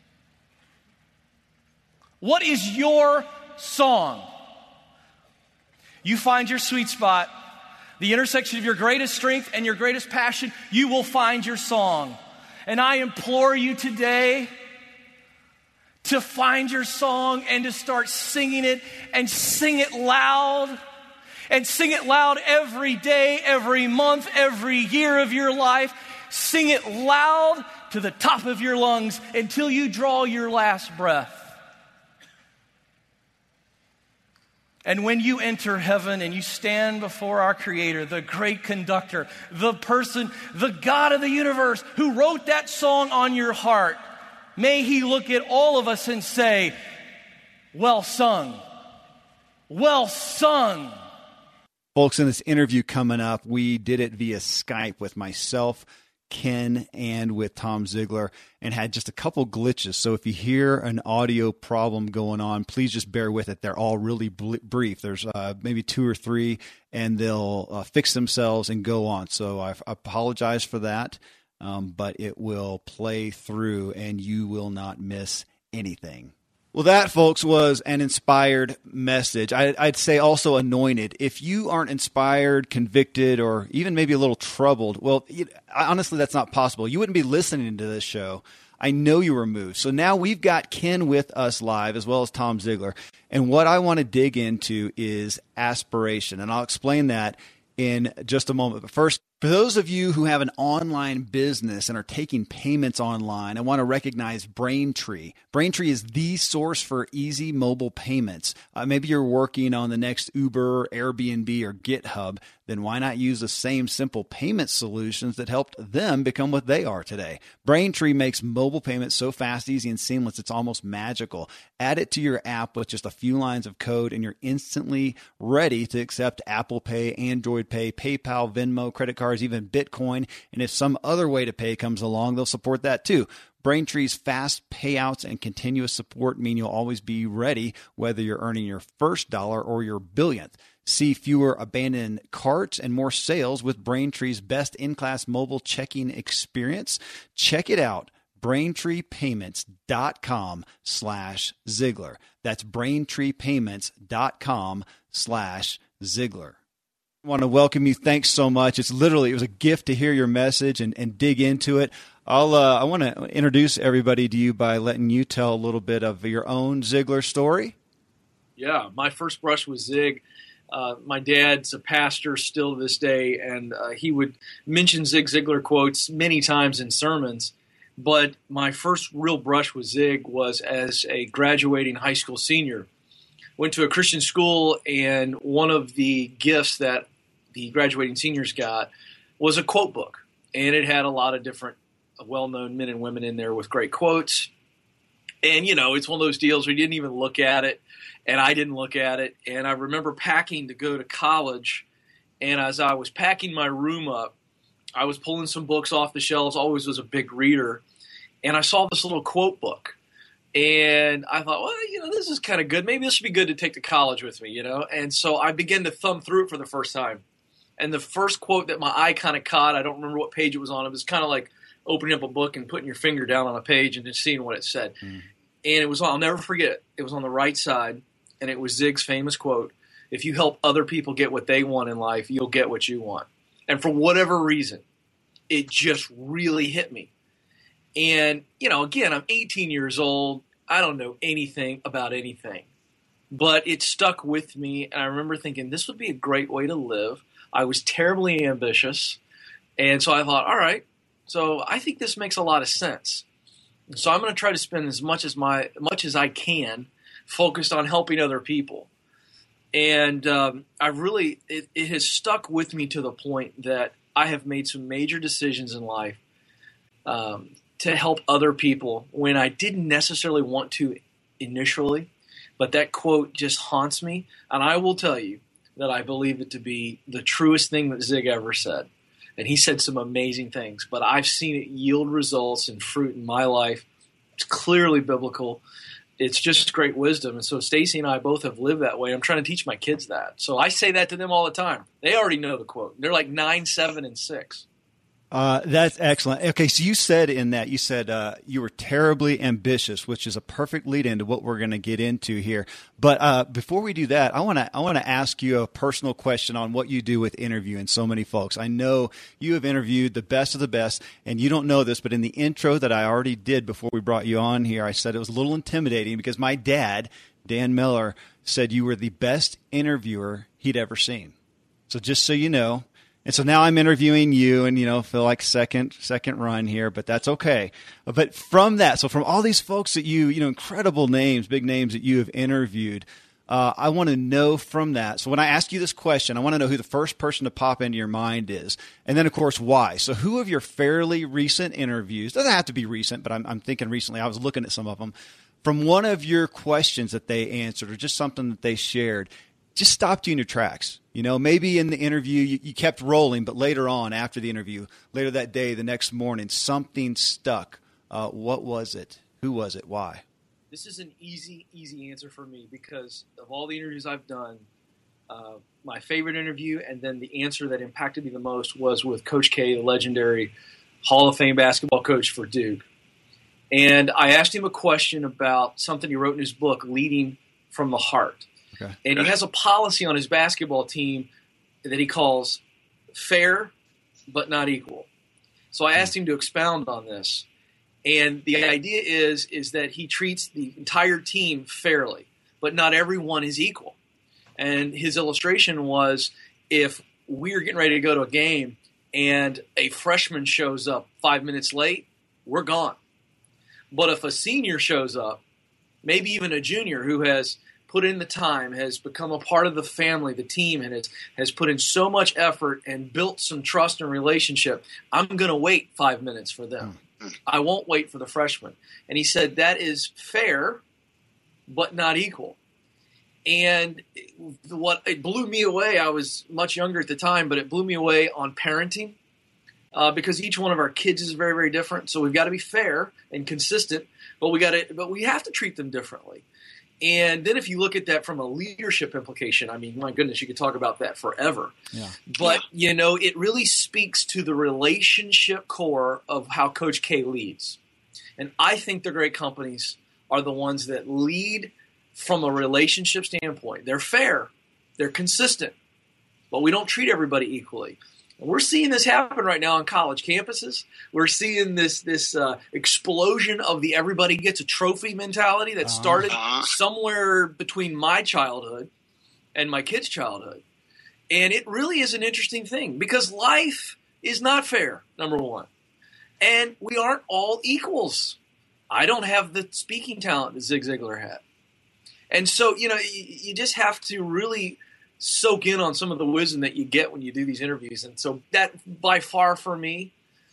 What is your song? You find your sweet spot, the intersection of your greatest strength and your greatest passion, you will find your song. And I implore you today to find your song and to start singing it and sing it loud. And sing it loud every day, every month, every year of your life. Sing it loud to the top of your lungs until you draw your last breath. And when you enter heaven and you stand before our Creator, the great conductor, the person, the God of the universe who wrote that song on your heart, may He look at all of us and say, well sung, well sung. Folks, in this interview coming up, we did it via Skype with myself, Ken, and with Tom Ziglar, and had just a couple glitches. So if you hear an audio problem going on, please just bear with it. They're all really bl- brief. There's uh, maybe two or three, and they'll uh, fix themselves and go on. So I apologize for that, um, but it will play through, and you will not miss anything. Well, that, folks, was an inspired message. I, I'd say also anointed. If you aren't inspired, convicted, or even maybe a little troubled, well, it, honestly, that's not possible. You wouldn't be listening to this show. I know you were moved. So now we've got Ken with us live, as well as Tom Ziglar. And what I want to dig into is aspiration. And I'll explain that in just a moment. But first, for those of you who have an online business and are taking payments online, I want to recognize Braintree. Braintree is the source for easy mobile payments. Uh, maybe you're working on the next Uber, Airbnb, or GitHub. Then why not use the same simple payment solutions that helped them become what they are today? Braintree makes mobile payments so fast, easy, and seamless, it's almost magical. Add it to your app with just a few lines of code, and you're instantly ready to accept Apple Pay, Android Pay, PayPal, Venmo, credit cards, even Bitcoin. And if some other way to pay comes along, they'll support that too. Braintree's fast payouts and continuous support mean you'll always be ready, whether you're earning your first dollar or your billionth. See fewer abandoned carts and more sales with Braintree's best in-class mobile checking experience. Check it out. BraintreePayments.com slash Ziglar. That's BraintreePayments.com slash Ziglar. I want to welcome you. Thanks so much. It's literally, it was a gift to hear your message and, and dig into it. I'll, uh, I want to introduce everybody to you by letting you tell a little bit of your own Ziglar story. Yeah, my first brush with Zig. Uh, my dad's a pastor still to this day, and uh, he would mention Zig Ziglar quotes many times in sermons. But my first real brush with Zig was as a graduating high school senior. Went to a Christian school, and one of the gifts that the graduating seniors got was a quote book. And it had a lot of different well-known men and women in there with great quotes. And, you know, it's one of those deals where you didn't even look at it, and I didn't look at it. And I remember packing to go to college, and as I was packing my room up, I was pulling some books off the shelves, always was a big reader, and I saw this little quote book. And I thought, well, you know, this is kind of good. Maybe this would be good to take to college with me, you know. And so I began to thumb through it for the first time. And the first quote that my eye kind of caught, I don't remember what page it was on. It was kind of like opening up a book and putting your finger down on a page and just seeing what it said. Mm. And it was on, I'll never forget it. It was on the right side, and it was Zig's famous quote, "If you help other people get what they want in life, you'll get what you want." And for whatever reason, it just really hit me. And, you know, again, I'm eighteen years old. I don't know anything about anything. But it stuck with me, and I remember thinking this would be a great way to live. I was terribly ambitious, and so I thought, all right, so I think this makes a lot of sense. So I'm going to try to spend as much as my much as I can focused on helping other people. And um, I really, it, it has stuck with me to the point that I have made some major decisions in life um, to help other people when I didn't necessarily want to initially. But that quote just haunts me. And I will tell you that I believe it to be the truest thing that Zig ever said. And he said some amazing things, but I've seen it yield results and fruit in my life. It's clearly biblical. It's just great wisdom. And so Stacy and I both have lived that way. I'm trying to teach my kids that. So I say that to them all the time. They already know the quote. They're like nine, seven, and six. Uh, that's excellent. Okay, so you said in that, you said uh, you were terribly ambitious, which is a perfect lead into what we're going to get into here. But uh, before we do that, I want to I want to ask you a personal question on what you do with interviewing so many folks. I know you have interviewed the best of the best, and you don't know this, but in the intro that I already did before we brought you on here, I said it was a little intimidating because my dad, Dan Miller, said you were the best interviewer he'd ever seen. So just so you know. And so now I'm interviewing you and, you know, feel like second, second run here, but that's okay. But from that, so from all these folks that you, you know, incredible names, big names that you have interviewed, uh, I want to know from that. So when I ask you this question, I want to know who the first person to pop into your mind is. And then, of course, why. So who of your fairly recent interviews, doesn't have to be recent, but I'm, I'm thinking recently, I was looking at some of them, from one of your questions that they answered or just something that they shared, just stopped you in your tracks. You know, maybe in the interview you, you kept rolling, but later on, after the interview, later that day, the next morning, something stuck. Uh, what was it? Who was it? Why? This is an easy, easy answer for me because of all the interviews I've done, uh, my favorite interview and then the answer that impacted me the most was with Coach K, the legendary Hall of Fame basketball coach for Duke. And I asked him a question about something he wrote in his book, Leading from the Heart. Okay. And he has a policy on his basketball team that he calls fair but not equal. So I asked him to expound on this. And the idea is, is that he treats the entire team fairly, but not everyone is equal. And his illustration was if we're getting ready to go to a game and a freshman shows up five minutes late, we're gone. But if a senior shows up, maybe even a junior who has put in the time, has become a part of the family, the team, and has, has put in so much effort and built some trust and relationship, I'm going to wait five minutes for them. I won't wait for the freshman. And he said that is fair, but not equal. And what it blew me away, I was much younger at the time, but it blew me away on parenting. uh, because each one of our kids is very, very different. So we've got to be fair and consistent, but we got to, but we have to treat them differently. And then if you look at that from a leadership implication, I mean, my goodness, you could talk about that forever. Yeah. But, yeah. you know, it really speaks to the relationship core of how Coach K leads. And I think the great companies are the ones that lead from a relationship standpoint. They're fair. They're consistent. But we don't treat everybody equally. And we're seeing this happen right now on college campuses. We're seeing this this uh, explosion of the everybody gets a trophy mentality that started uh-huh. somewhere between my childhood and my kids' childhood. And it really is an interesting thing because life is not fair, number one. And we aren't all equals. I don't have the speaking talent that Zig Ziglar had. And so, you know, you, you just have to really soak in on some of the wisdom that you get when you do these interviews. And so that, by far for me,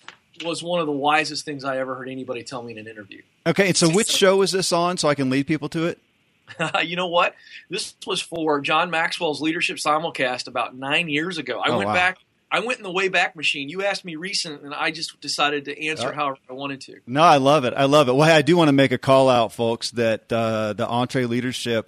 was one of the wisest things I ever heard anybody tell me in an interview. Okay, and so which show is this on so I can lead people to it? You know what? This was for John Maxwell's Leadership Simulcast about nine years ago. I oh, went wow. back. I went in the Wayback Machine. You asked me recent, and I just decided to answer oh. however I wanted to. No, I love it. I love it. Well, hey, I do want to make a call out, folks, that uh, the EntreLeadership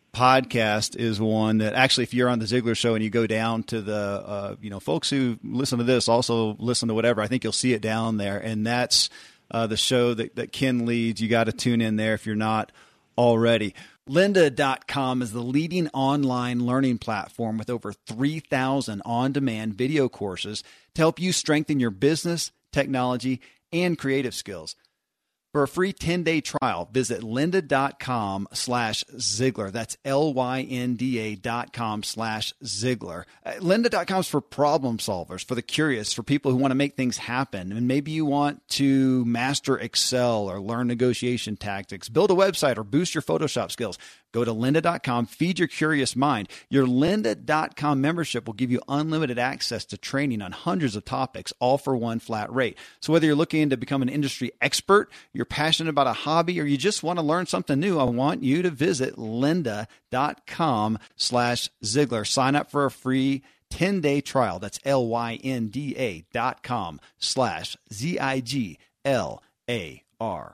podcast is one that actually, if you're on the Ziglar Show and you go down to the, uh, you know, folks who listen to this also listen to whatever, I think you'll see it down there. And that's uh, the show that, that Ken leads. You got to tune in there if you're not already. Lynda dot com is the leading online learning platform with over three thousand on-demand video courses to help you strengthen your business, technology, and creative skills. For a free ten-day trial, visit lynda dot com slash Ziglar. That's L Y N D A dot com slash Ziglar. lynda dot com is for problem solvers, for the curious, for people who want to make things happen. And maybe you want to master Excel or learn negotiation tactics, build a website, or boost your Photoshop skills. Go to lynda dot com, feed your curious mind. Your lynda dot com membership will give you unlimited access to training on hundreds of topics, all for one flat rate. So whether you're looking to become an industry expert, you're passionate about a hobby, or you just want to learn something new, I want you to visit lynda dot com slash Ziglar. Sign up for a free ten-day trial. That's L Y N D A dot com slash Z I G L A R.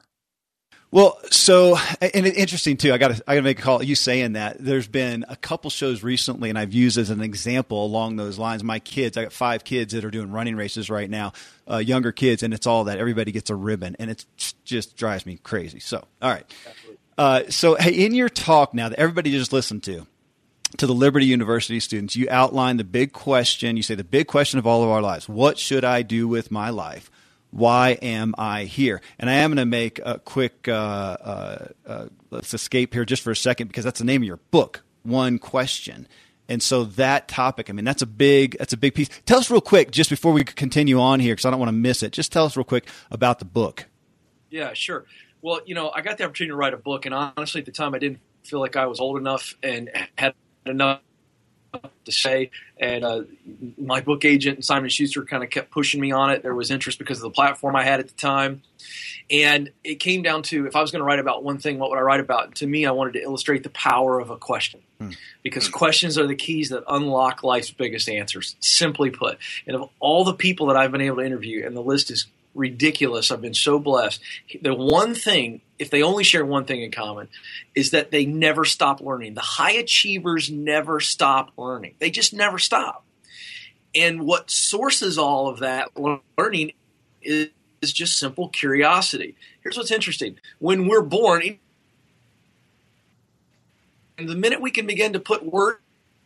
Well, so, and it's interesting too, I got to I got to make a call. You saying that, there's been a couple shows recently, and I've used as an example along those lines. My kids, I got five kids that are doing running races right now, uh, younger kids, and it's all that. Everybody gets a ribbon, and it just drives me crazy. So, all right. Uh, so, hey, in your talk now that everybody just listened to, to the Liberty University students, you outline the big question. You say the big question of all of our lives: what should I do with my life? Why am I here? And I am going to make a quick, uh, uh, uh, let's escape here just for a second, because that's the name of your book, One Question. And so that topic, I mean, that's a big, that's a big piece. Tell us real quick, just before we continue on here, because I don't want to miss it. Just tell us real quick about the book. Yeah, sure. Well, you know, I got the opportunity to write a book, and honestly, at the time, I didn't feel like I was old enough and had enough to say, and uh, my book agent Simon Schuster kind of kept pushing me on it. There was interest because of the platform I had at the time, and it came down to, if I was going to write about one thing, what would I write about? To me, I wanted to illustrate the power of a question, hmm. because questions are the keys that unlock life's biggest answers, simply put. And of all the people that I've been able to interview, and the list is ridiculous, I've been so blessed, the one thing, if they only share one thing in common, is that they never stop learning. The high achievers never stop learning. They just never stop. And what sources all of that learning is, is just simple curiosity. Here's what's interesting. When we're born, and the minute we can begin to put words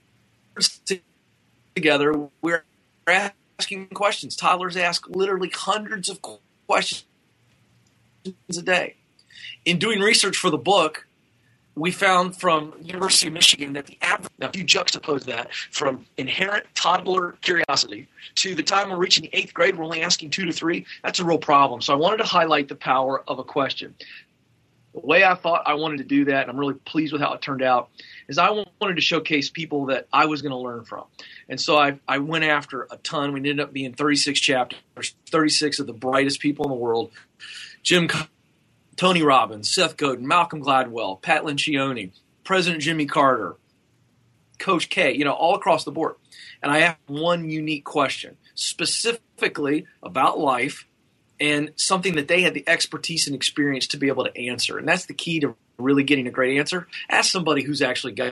together, we're asking questions. Toddlers ask literally hundreds of questions a day. In doing research for the book, we found from University of Michigan that the average, now if you juxtapose that from inherent toddler curiosity to the time we're reaching the eighth grade, we're only asking two to three, that's a real problem. So I wanted to highlight the power of a question. The way I thought I wanted to do that, and I'm really pleased with how it turned out, is I wanted to showcase people that I was going to learn from. And so I, I went after a ton. We ended up being thirty-six chapters, thirty-six of the brightest people in the world. Jim Tony Robbins, Seth Godin, Malcolm Gladwell, Pat Lencioni, President Jimmy Carter, Coach K, you know, all across the board. And I asked one unique question. specifically about life and something that they had the expertise and experience to be able to answer. And that's the key to really getting a great answer. Ask somebody who's actually got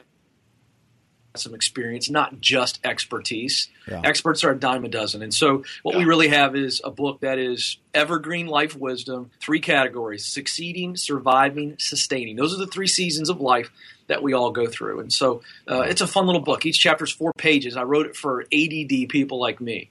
some experience, not just expertise. Yeah. Experts are a dime a dozen. And so what yeah. we really have is a book that is evergreen life wisdom, three categories: succeeding, surviving, sustaining. Those are the three seasons of life that we all go through. And so uh, it's a fun little book. Each chapter is four pages. I wrote it for A D D people like me.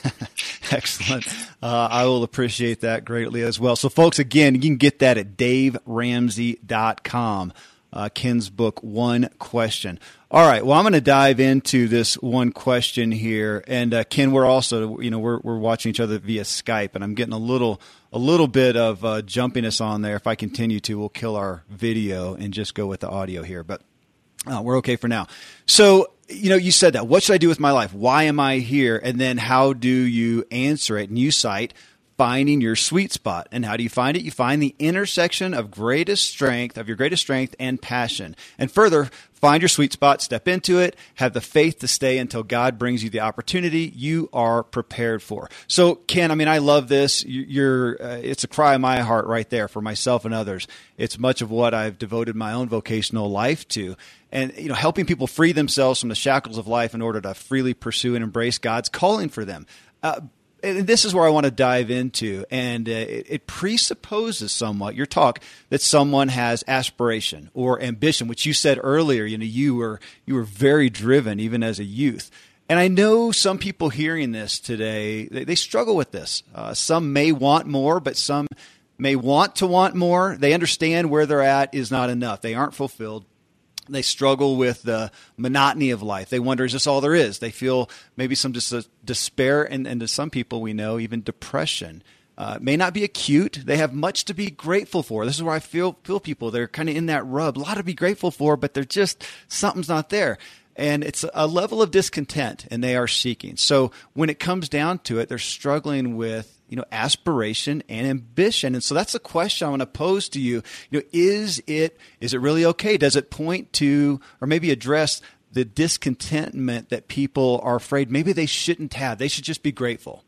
Excellent. Uh, I will appreciate that greatly as well. So folks, again, you can get that at dave ramsey dot com. Uh, Ken's book, One Question. All right. Well, I'm going to dive into this one question here. And uh, Ken, we're also, you know, we're we're watching each other via Skype, and I'm getting a little a little bit of uh, jumpiness on there. If I continue to, we'll kill our video and just go with the audio here. But uh, we're okay for now. So, you know, you said that. What should I do with my life? Why am I here? And then how do you answer it? And you cite finding your sweet spot. And how do you find it? You find the intersection of greatest strength, of your greatest strength and passion. And further, find your sweet spot, step into it, have the faith to stay until God brings you the opportunity you are prepared for. So, Ken, I mean, I love this. You're, uh, it's a cry of my heart right there for myself and others. It's much of what I've devoted my own vocational life to. And, you know, helping people free themselves from the shackles of life in order to freely pursue and embrace God's calling for them. Uh, And this is where I want to dive into, and uh, it, it presupposes somewhat your talk that someone has aspiration or ambition, which you said earlier. You know, you were you were very driven even as a youth, and I know some people hearing this today they, they struggle with this. Uh, some may want more, but some may want to want more. They understand where they're at is not enough. They aren't fulfilled. They struggle with the monotony of life. They wonder, is this all there is? They feel maybe some dis- despair, and, and to some people we know, even depression. Uh, may not be acute. They have much to be grateful for. This is where I feel feel people. They're kind of in that rub. A lot to be grateful for, but they're just, something's not there. And it's a level of discontent, and they are seeking. So when it comes down to it, they're struggling with, you know, aspiration and ambition. And so that's the question I want to pose to you. You know, is it is it really okay? Does it point to, or maybe address the discontentment that people are afraid maybe they shouldn't have? They should just be grateful.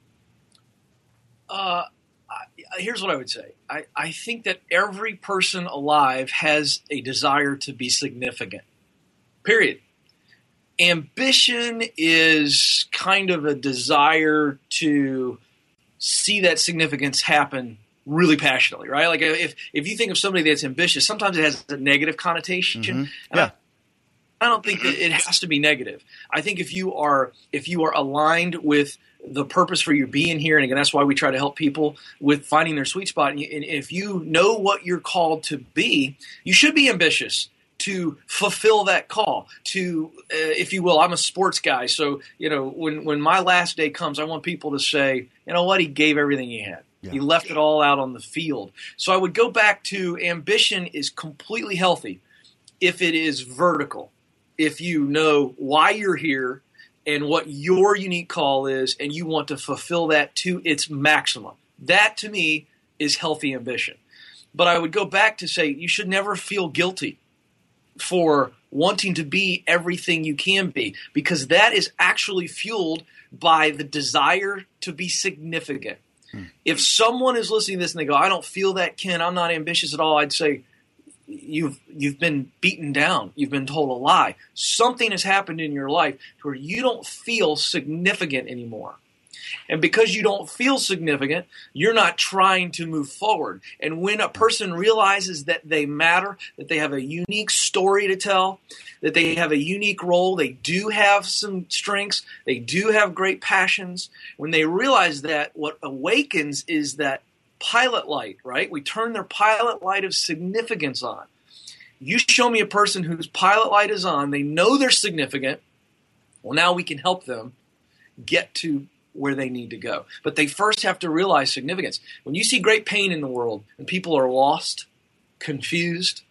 Uh, I, here's what I would say. I, I think that every person alive has a desire to be significant, period. Ambition is kind of a desire to see that significance happen really passionately, right? Like if if you think of somebody that's ambitious, sometimes it has a negative connotation. Mm-hmm. Yeah. I, I don't think that it has to be negative. I think if you are if you are aligned with the purpose for your being here, and again, that's why we try to help people with finding their sweet spot. And if you know what you're called to be, you should be ambitious to fulfill that call, to, uh, if you will. I'm a sports guy, so, you know, when, when my last day comes, I want people to say, you know what, he gave everything he had. Yeah. He left it all out on the field. So I would go back to ambition is completely healthy if it is vertical, if you know why you're here and what your unique call is, and you want to fulfill that to its maximum. That, to me, is healthy ambition. But I would go back to say you should never feel guilty for wanting to be everything you can be, because that is actually fueled by the desire to be significant. Hmm. If someone is listening to this and they go, I don't feel that, Ken, I'm not ambitious at all, I'd say, you've you've been beaten down. You've been told a lie. Something has happened in your life where you don't feel significant anymore. And because you don't feel significant, you're not trying to move forward. And when a person realizes that they matter, that they have a unique story to tell, that they have a unique role, they do have some strengths, they do have great passions, when they realize that, what awakens is that pilot light, right? We turn their pilot light of significance on. You show me a person whose pilot light is on, they know they're significant, well, now we can help them get to where they need to go. But they first have to realize significance. When you see great pain in the world and people are lost, confused,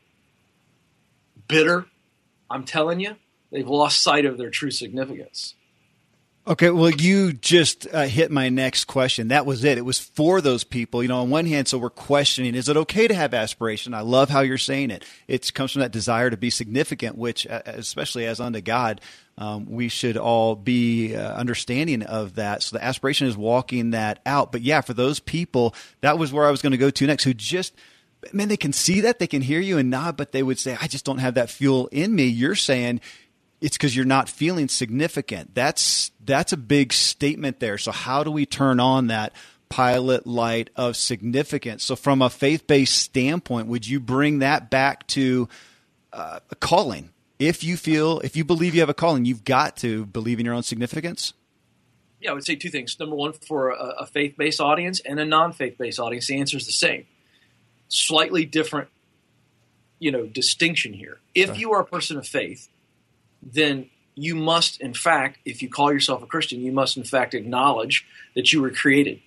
bitter, I'm telling you, they've lost sight of their true significance. Okay, well, you just uh, hit my next question. That was it. It was for those people. You know, on one hand, so we're questioning, is it okay to have aspiration? I love how you're saying it. It comes from that desire to be significant, which, especially as unto God, um, we should all be uh, understanding of that. So the aspiration is walking that out. But yeah, for those people, that was where I was going to go to next, who just, man, they can see that, they can hear you and nod, but they would say, I just don't have that fuel in me. You're saying, it's because you're not feeling significant. That's that's a big statement there. So how do we turn on that pilot light of significance? So from a faith-based standpoint, would you bring that back to uh, a calling? If you feel, if you believe you have a calling, you've got to believe in your own significance? Yeah, I would say two things. Number one, for a, a faith-based audience and a non-faith-based audience, the answer is the same. Slightly different, you know, distinction here. If okay. you are a person of faith, then you must, in fact, if you call yourself a Christian, you must, in fact, acknowledge that you were created.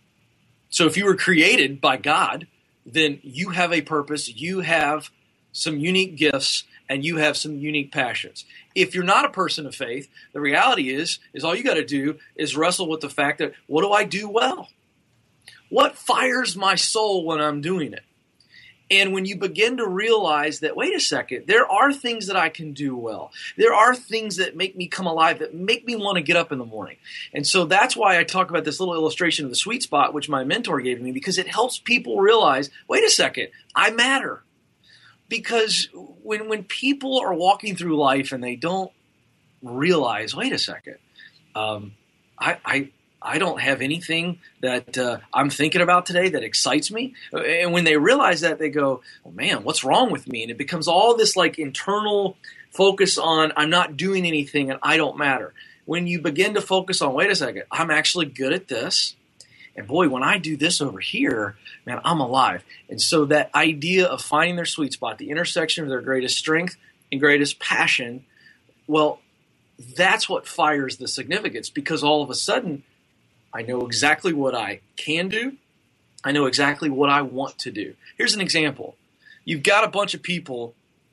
So if you were created by God, then you have a purpose, you have some unique gifts, and you have some unique passions. If you're not a person of faith, the reality is, is all you got to do is wrestle with the fact that, what do I do well? What fires my soul when I'm doing it? And when you begin to realize that, wait a second, there are things that I can do well. There are things that make me come alive, that make me want to get up in the morning. And so that's why I talk about this little illustration of the sweet spot, which my mentor gave me, because it helps people realize, wait a second, I matter. Because when when people are walking through life and they don't realize, wait a second, um, I, I I don't have anything that uh, I'm thinking about today that excites me. And when they realize that, they go, oh, man, what's wrong with me? And it becomes all this like internal focus on I'm not doing anything and I don't matter. When you begin to focus on, wait a second, I'm actually good at this. And boy, when I do this over here, man, I'm alive. And so that idea of finding their sweet spot, the intersection of their greatest strength and greatest passion, well, that's what fires the significance, because all of a sudden, I know exactly what I can do. I know exactly what I want to do. Here's an example. You've got a bunch of people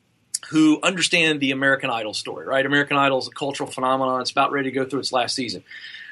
who understand the American Idol story, right? American Idol is a cultural phenomenon. It's about ready to go through its last season.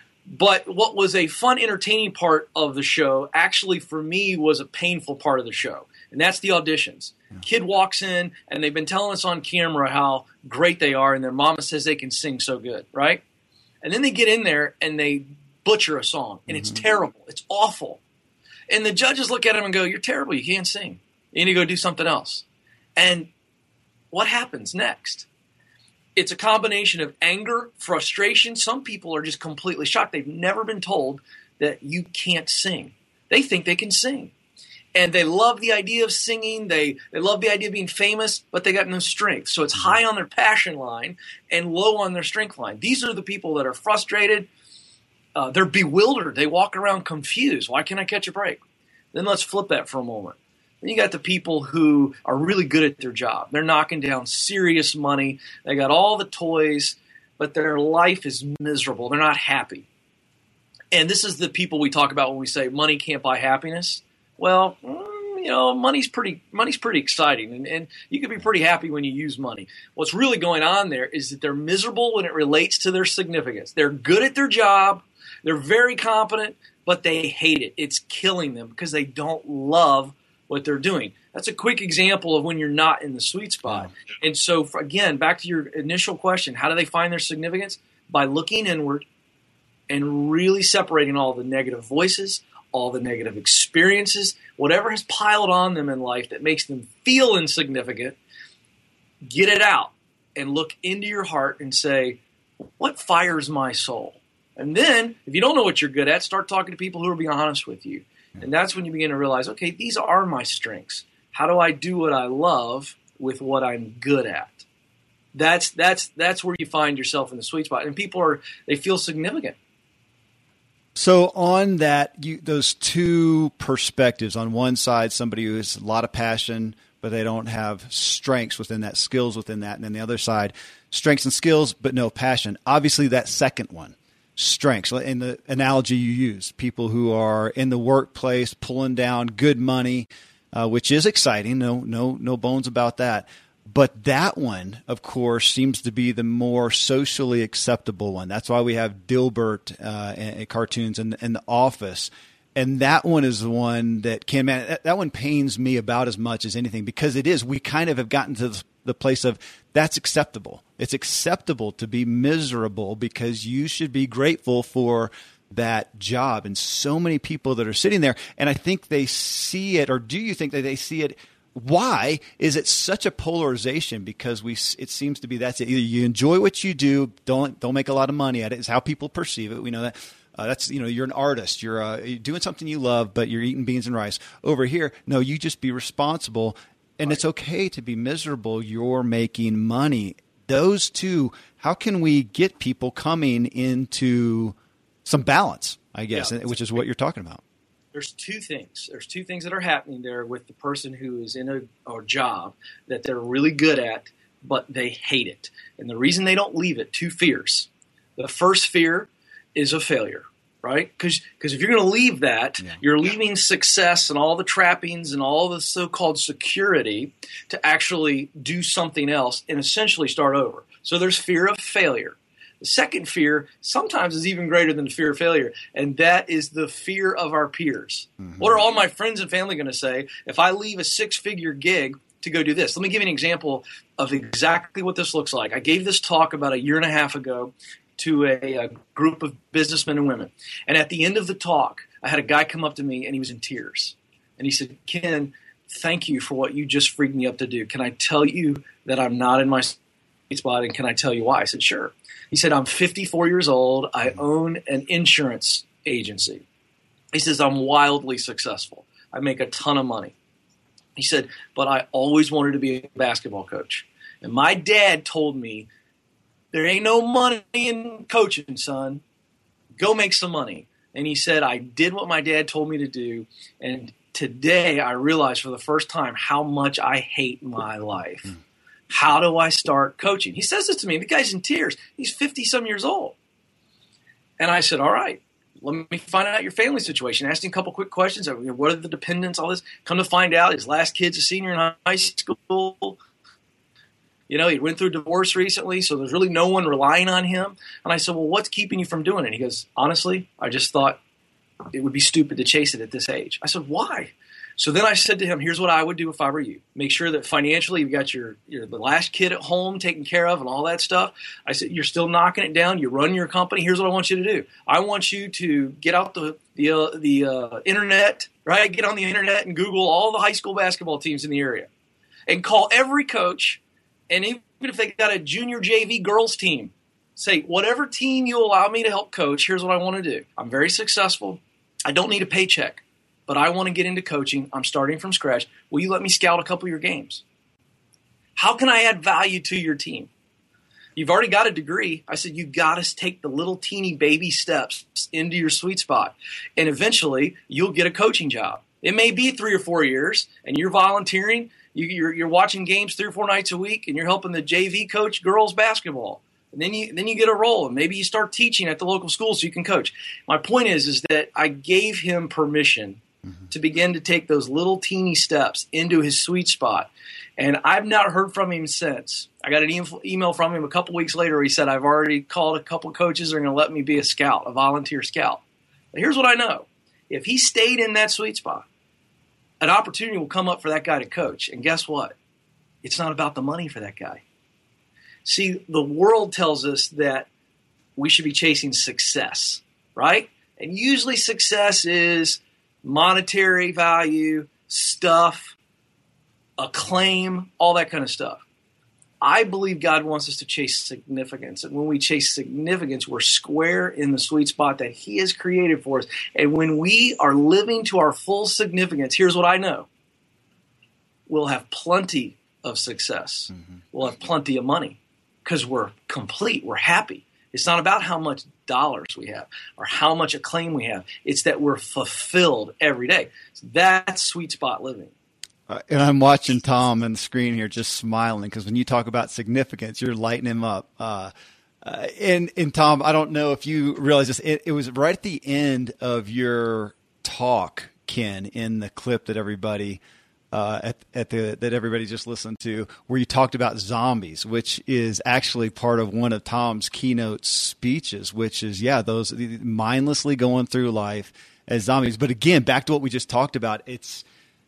But what was a fun, entertaining part of the show actually for me was a painful part of the show, and that's the auditions. Yeah. Kid walks in, and they've been telling us on camera how great they are, and their mama says they can sing so good, right? And then they get in there, and they butcher a song, and it's mm-hmm. terrible. It's awful. And the judges look at him and go, you're terrible. You can't sing. You need to go do something else. And what happens next? It's a combination of anger, frustration. Some people are just completely shocked. They've never been told that you can't sing. They think they can sing. And they love the idea of singing. They, they love the idea of being famous, but they got no strength. So it's high on their passion line and low on their strength line. These are the people that are frustrated. Uh, they're bewildered. They walk around confused. Why can't I catch a break? Then let's flip that for a moment. Then you got the people who are really good at their job. They're knocking down serious money. They got all the toys, but their life is miserable. They're not happy. And this is the people we talk about when we say money can't buy happiness. Well, you know, money's pretty money's pretty exciting, and, and you can be pretty happy when you use money. What's really going on there is that they're miserable when it relates to their significance. They're good at their job. They're very competent, but they hate it. It's killing them because they don't love what they're doing. That's a quick example of when you're not in the sweet spot. And so, for, again, back to your initial question, how do they find their significance? By looking inward and really separating all the negative voices, all the negative experiences, whatever has piled on them in life that makes them feel insignificant, get it out and look into your heart and say, what fires my soul? And then, if you don't know what you're good at, start talking to people who will be honest with you. And that's when you begin to realize, okay, these are my strengths. How do I do what I love with what I'm good at? That's that's that's where you find yourself in the sweet spot. And people are they feel significant. So on that, you, those two perspectives, on one side, somebody who has a lot of passion, but they don't have strengths within that, skills within that. And then the other side, strengths and skills, but no passion. Obviously, that second one. Strengths. In the analogy you use, people who are in the workplace pulling down good money, uh, which is exciting. No, no, no bones about that. But that one, of course, seems to be the more socially acceptable one. That's why we have Dilbert uh, and, and cartoons and, and The Office. And that one is the one that can, man, that, that one pains me about as much as anything, because it is, we kind of have gotten to the, the place of that's acceptable. It's acceptable to be miserable because you should be grateful for that job. And so many people that are sitting there, and I think they see it, or do you think that they see it? Why is it such a polarization? Because we, it seems to be that's it. Either you enjoy what you do, don't don't make a lot of money at it. Is how people perceive it. We know that. Uh, that's, you know, you're an artist. You're, uh, you're doing something you love, but you're eating beans and rice. Over here, no, you just be responsible, and it's okay to be miserable. You're making money. Those two, how can we get people coming into some balance, I guess, yeah, which is what you're talking about? There's two things. There's two things that are happening there with the person who is in a, a job that they're really good at, but they hate it. And the reason they don't leave it, two fears. The first fear is a failure, right? Because because if you're going to leave that, yeah. you're leaving success and all the trappings and all the so-called security to actually do something else and essentially start over. So there's fear of failure. The second fear sometimes is even greater than the fear of failure, and that is the fear of our peers. Mm-hmm. What are all my friends and family going to say if I leave a six-figure gig to go do this? Let me give you an example of exactly what this looks like. I gave this talk about a year and a half ago to a, a group of businessmen and women, and at the end of the talk, I had a guy come up to me, and he was in tears. And he said, "Ken, thank you for what you just freed me up to do. Can I tell you that I'm not in my spot, and can I tell you why?" I said, "Sure." He said, "I'm fifty-four years old. I own an insurance agency." He says, "I'm wildly successful. I make a ton of money." He said, "But I always wanted to be a basketball coach. And my dad told me, there ain't no money in coaching, son. Go make some money." And he said, "I did what my dad told me to do. And today I realized for the first time how much I hate my life. Mm. How do I start coaching?" He says this to me. The guy's in tears. He's fifty-some years old. And I said, "All right, let me find out your family situation." Asked him a couple quick questions. What are the dependents, all this? Come to find out, his last kid's a senior in high school. You know, he went through a divorce recently, so there's really no one relying on him. And I said, "Well, what's keeping you from doing it?" He goes, "Honestly, I just thought it would be stupid to chase it at this age." I said, "Why?" So then I said to him, "Here's what I would do if I were you. Make sure that financially you've got your, your the last kid at home taken care of and all that stuff." I said, "You're still knocking it down. You run your company. Here's what I want you to do. I want you to get out the the uh, the uh, internet, right? Get on the internet and Google all the high school basketball teams in the area, and call every coach. And even if they got a junior J V girls team, say, whatever team you allow me to help coach, here's what I want to do. I'm very successful. I don't need a paycheck, but I want to get into coaching. I'm starting from scratch. Will you let me scout a couple of your games? How can I add value to your team? You've already got a degree." I said, "You've got to take the little teeny baby steps into your sweet spot. And eventually you'll get a coaching job. It may be three or four years and you're volunteering. You, you're, you're watching games three or four nights a week and you're helping the J V coach girls basketball. And then you then you get a role, and maybe you start teaching at the local school so you can coach." My point is, is that I gave him permission mm-hmm. to begin to take those little teeny steps into his sweet spot. And I've not heard from him since. I got an e- email from him a couple weeks later. He said, "I've already called a couple of coaches. They're going to let me be a scout, a volunteer scout." But here's what I know. If he stayed in that sweet spot, an opportunity will come up for that guy to coach. And guess what? It's not about the money for that guy. See, the world tells us that we should be chasing success, right? And usually success is monetary value, stuff, acclaim, all that kind of stuff. I believe God wants us to chase significance. And when we chase significance, we're square in the sweet spot that He has created for us. And when we are living to our full significance, here's what I know. We'll have plenty of success. Mm-hmm. We'll have plenty of money because we're complete. We're happy. It's not about how much dollars we have or how much acclaim we have. It's that we're fulfilled every day. So that's sweet spot living. Uh, and I'm watching Tom on the screen here just smiling because when you talk about significance, you're lighting him up. Uh, uh, and, and Tom, I don't know if you realize this. It, it was right at the end of your talk, Ken, in the clip that everybody uh, at, at the that everybody just listened to, where you talked about zombies, which is actually part of one of Tom's keynote speeches, which is, yeah, those mindlessly going through life as zombies. But again, back to what we just talked about, it's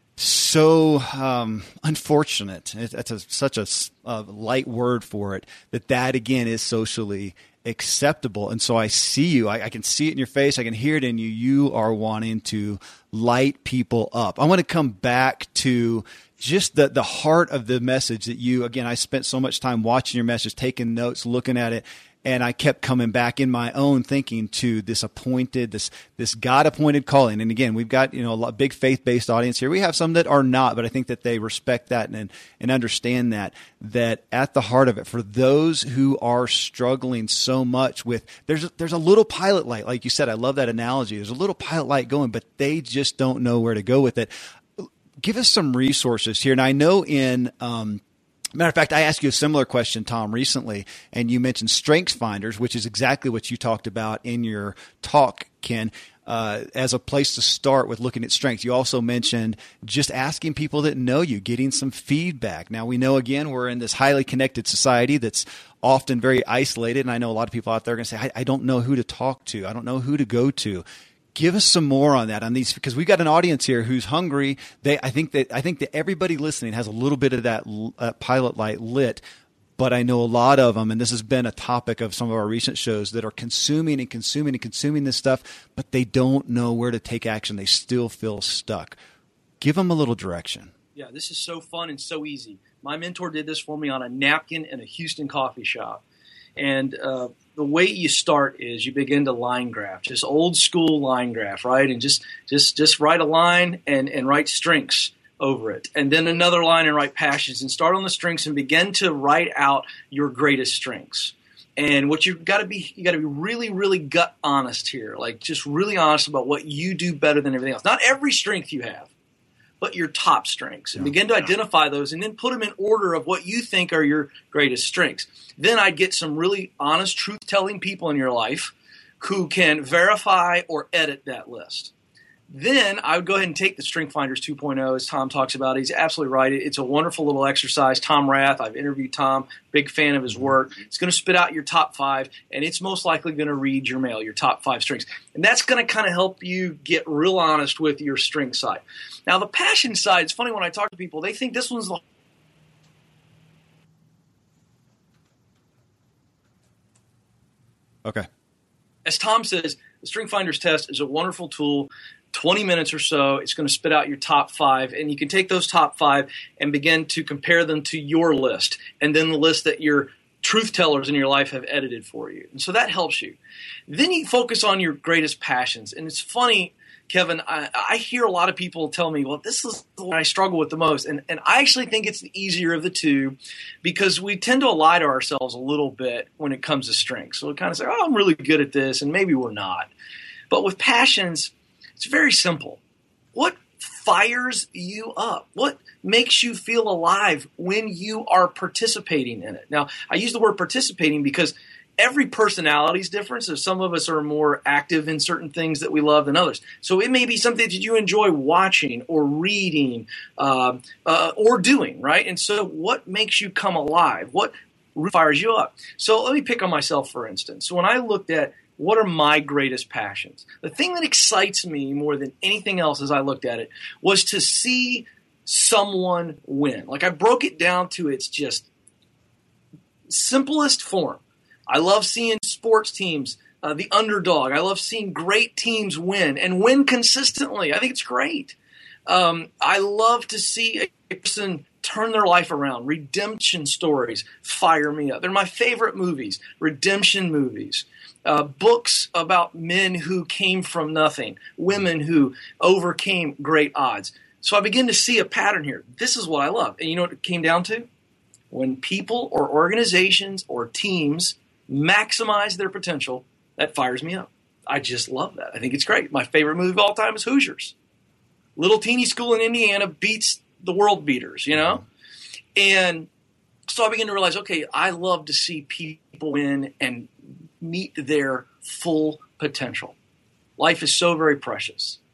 so um, unfortunate. It, it's a, such a, a light word for it, that that again is socially acceptable. And so I see you, I, I can see it in your face. I can hear it in you. You are wanting to light people up. I want to come back to just the, the heart of the message that you, again, I spent so much time watching your message, taking notes, looking at it. And I kept coming back in my own thinking to this appointed, this this God-appointed calling. And again, we've got, you know, a lot, big faith-based audience here. We have some that are not, but I think that they respect that and and understand that, that at the heart of it, for those who are struggling so much with, there's a, there's a little pilot light. Like you said, I love that analogy. There's a little pilot light going, but they just don't know where to go with it. Give us some resources here. And I know in um, – matter of fact, I asked you a similar question, Tom, recently, and you mentioned Strengths Finders, which is exactly what you talked about in your talk, Ken, uh, as a place to start with looking at strengths. You also mentioned just asking people that know you, getting some feedback. Now, we know, again, we're in this highly connected society that's often very isolated, and I know a lot of people out there are going to say, I, I don't know who to talk to. I don't know who to go to. Give us some more on that, on these, because we've got an audience here who's hungry. They, I think that I think that everybody listening has a little bit of that uh, pilot light lit, but I know a lot of them, and this has been a topic of some of our recent shows, that are consuming and consuming and consuming this stuff, but they don't know where to take action. They still feel stuck. Give them a little direction. Yeah, this is so fun and so easy. My mentor did this for me on a napkin in a Houston coffee shop. And uh, the way you start is you begin to line graph, just old school line graph, right? And just just just write a line and, and write strengths over it. And then another line and write passions, and start on the strengths and begin to write out your greatest strengths. And what you've got to be, you got to be really, really gut honest here, like just really honest about what you do better than everything else. Not every strength you have, but your top strengths, and begin to identify those, and then put them in order of what you think are your greatest strengths. Then I'd get some really honest, truth-telling people in your life who can verify or edit that list. Then I would go ahead and take the Strength Finders two point oh, as Tom talks about. He's absolutely right. It's a wonderful little exercise. Tom Rath, I've interviewed Tom, big fan of his work. It's going to spit out your top five, and it's most likely going to read your mail, your top five strengths. And that's going to kind of help you get real honest with your strength side. Now, the passion side, it's funny when I talk to people, they think this one's the Okay. As Tom says, the Strength Finders test is a wonderful tool. twenty minutes or so, it's going to spit out your top five, and you can take those top five and begin to compare them to your list, and then the list that your truth tellers in your life have edited for you. And so that helps you. Then you focus on your greatest passions. And it's funny, Kevin, I, I hear a lot of people tell me, well, this is the one I struggle with the most. And, and I actually think it's the easier of the two, because we tend to lie to ourselves a little bit when it comes to strengths. So we kind of say, oh, I'm really good at this, and maybe we're not. But with passions, it's very simple. What fires you up? What makes you feel alive when you are participating in it? Now, I use the word participating because every personality is different. So some of us are more active in certain things that we love than others. So it may be something that you enjoy watching or reading uh, uh, or doing, right? And so what makes you come alive? What fires you up? So let me pick on myself, for instance. So when I looked at what are my greatest passions, the thing that excites me more than anything else as I looked at it was to see someone win. Like, I broke it down to its just simplest form. I love seeing sports teams, uh, the underdog. I love seeing great teams win and win consistently. I think it's great. Um, I love to see a person turn their life around. Redemption stories fire me up. They're my favorite movies, redemption movies. Uh, books about men who came from nothing, women who overcame great odds. So I begin to see a pattern here. This is what I love. And you know what it came down to? When people or organizations or teams maximize their potential, that fires me up. I just love that. I think it's great. My favorite movie of all time is Hoosiers. Little teeny school in Indiana beats the world beaters, you know? And so I begin to realize, okay, I love to see people win and meet their full potential. Life is so very precious.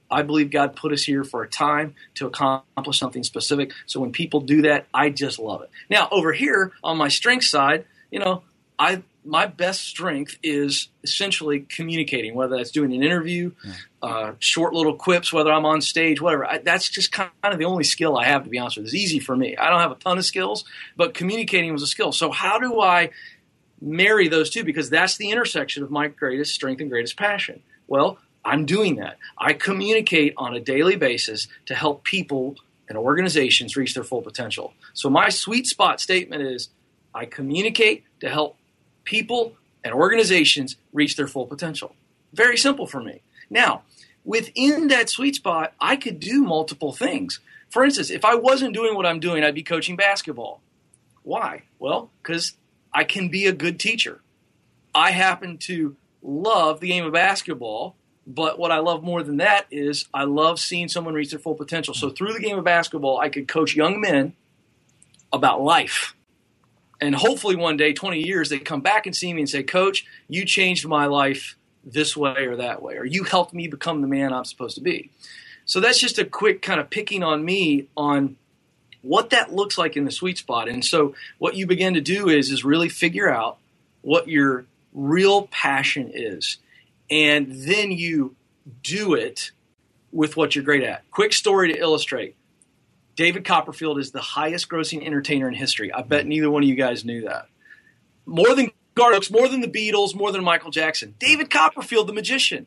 I believe God put us here for a time to accomplish something specific. So when people do that, I just love it. Now, over here on my strength side, you know, I my best strength is essentially communicating, whether that's doing an interview, yeah. uh, short little quips, whether I'm on stage, whatever. I, that's just kind of the only skill I have, to be honest with you. It's easy for me. I don't have a ton of skills, but communicating was a skill. So how do I marry those two? Because that's the intersection of my greatest strength and greatest passion. Well, I'm doing that. I communicate on a daily basis to help people and organizations reach their full potential. So my sweet spot statement is I communicate to help people and organizations reach their full potential. Very simple for me. Now, within that sweet spot, I could do multiple things. For instance, if I wasn't doing what I'm doing, I'd be coaching basketball. Why? Well, because I can be a good teacher. I happen to love the game of basketball, but what I love more than that is I love seeing someone reach their full potential. So through the game of basketball, I could coach young men about life. And hopefully one day, twenty years, they come back and see me and say, Coach, you changed my life this way or that way, or you helped me become the man I'm supposed to be. So that's just a quick kind of picking on me on what that looks like in the sweet spot. And so what you begin to do is, is really figure out what your real passion is. And then you do it with what you're great at. Quick story to illustrate. David Copperfield is the highest grossing entertainer in history. I bet neither one of you guys knew that. More than Garth Brooks, more than the Beatles, more than Michael Jackson. David Copperfield, the magician.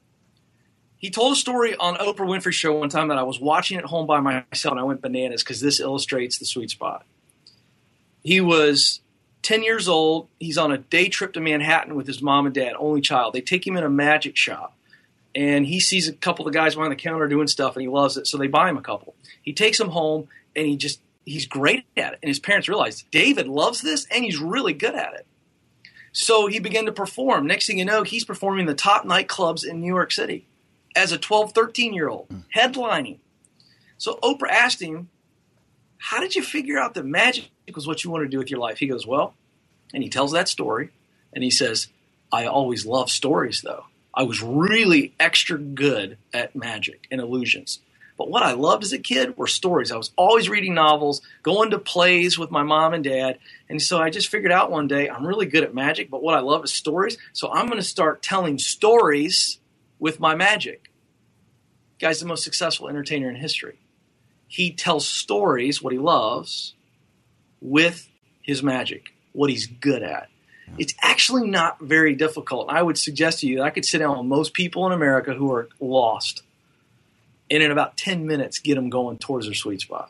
He told a story on Oprah Winfrey Show one time that I was watching at home by myself, and I went bananas because this illustrates the sweet spot. He was ten years old. He's on a day trip to Manhattan with his mom and dad, only child. They take him in a magic shop. And he sees a couple of guys behind the counter doing stuff, and he loves it, so they buy him a couple. He takes them home, and he just he's great at it. And his parents realize, David loves this, and he's really good at it. So he began to perform. Next thing you know, he's performing in the top nightclubs in New York City as a twelve, thirteen-year-old, headlining. So Oprah asked him, how did you figure out that magic was what you wanted to do with your life? He goes, well, and he tells that story, and he says, I always loved stories, though. I was really extra good at magic and illusions. But what I loved as a kid were stories. I was always reading novels, going to plays with my mom and dad. And so I just figured out one day, I'm really good at magic, but what I love is stories. So I'm going to start telling stories with my magic. The guy's the most successful entertainer in history. He tells stories, what he loves, with his magic, what he's good at. It's actually not very difficult. I would suggest to you that I could sit down with most people in America who are lost, and in about ten minutes get them going towards their sweet spot.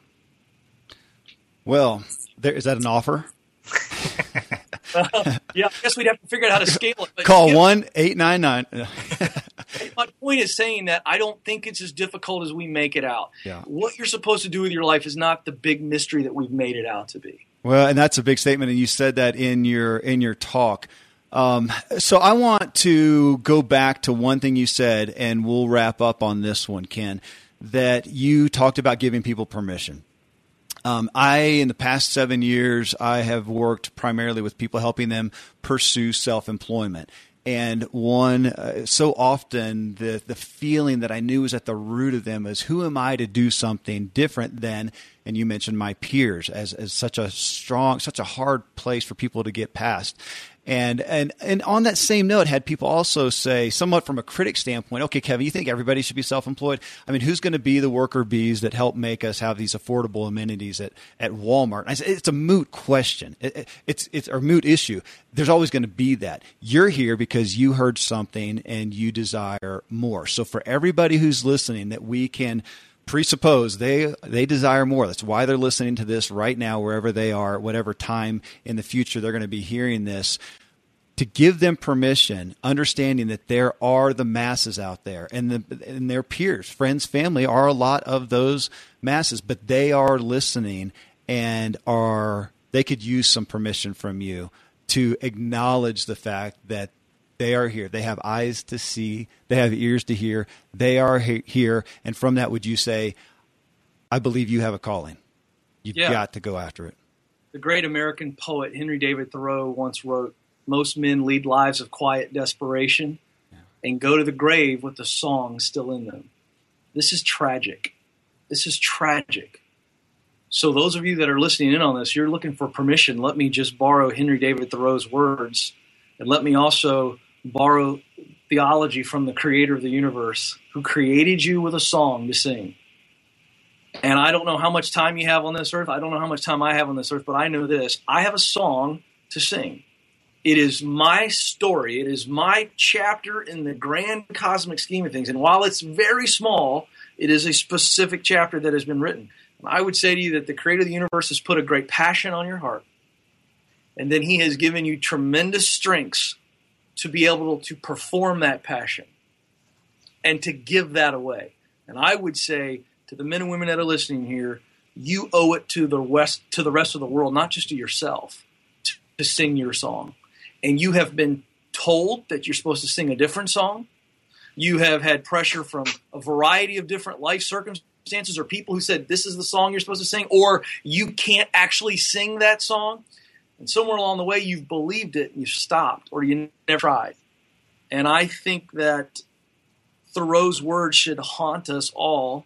Well, there, is that an offer? uh, yeah, I guess we'd have to figure out how to scale it. But Call one eight nine nine. My point is saying that I don't think it's as difficult as we make it out. Yeah. What you're supposed to do with your life is not the big mystery that we've made it out to be. Well, and that's a big statement, and you said that in your in your talk. Um, so I want to go back to one thing you said, and we'll wrap up on this one, Ken, that you talked about giving people permission. Um, I, in the past seven years, I have worked primarily with people, helping them pursue self-employment. And one, uh, so often the the feeling that I knew was at the root of them is, who am I to do something different than, and you mentioned my peers as, as such a strong, such a hard place for people to get past. And, and, and on that same note, had people also say, somewhat from a critic standpoint, okay, Kevin, you think everybody should be self-employed? I mean, who's going to be the worker bees that help make us have these affordable amenities at, at Walmart? And I said, it's a moot question. It, it, it's, it's a moot issue. There's always going to be that. You're here because you heard something and you desire more. So for everybody who's listening, that we can presuppose they they desire more. That's why they're listening to this right now, wherever they are, whatever time in the future they're going to be hearing this, to give them permission, understanding that there are the masses out there, and the and their peers, friends, family are a lot of those masses, but they are listening and are they could use some permission from you to acknowledge the fact that they are here. They have eyes to see. They have ears to hear. They are he- here. And from that, would you say, I believe you have a calling. You've yeah. got to go after it. The great American poet Henry David Thoreau once wrote, most men lead lives of quiet desperation yeah. and go to the grave with the song still in them. This is tragic. This is tragic. So those of you that are listening in on this, you're looking for permission. Let me just borrow Henry David Thoreau's words, and let me also borrow theology from the creator of the universe, who created you with a song to sing. And I don't know how much time you have on this earth. I don't know how much time I have on this earth, but I know this. I have a song to sing. It is my story. It is my chapter in the grand cosmic scheme of things. And while it's very small, it is a specific chapter that has been written. And I would say to you that the creator of the universe has put a great passion on your heart. And then he has given you tremendous strengths to be able to perform that passion and to give that away. And I would say to the men and women that are listening here, you owe it to the rest, to the rest of the world, not just to yourself, to, to sing your song. And you have been told that you're supposed to sing a different song. You have had pressure from a variety of different life circumstances or people who said this is the song you're supposed to sing, or you can't actually sing that song. And somewhere along the way, you've believed it and you've stopped, or you never tried. And I think that Thoreau's words should haunt us all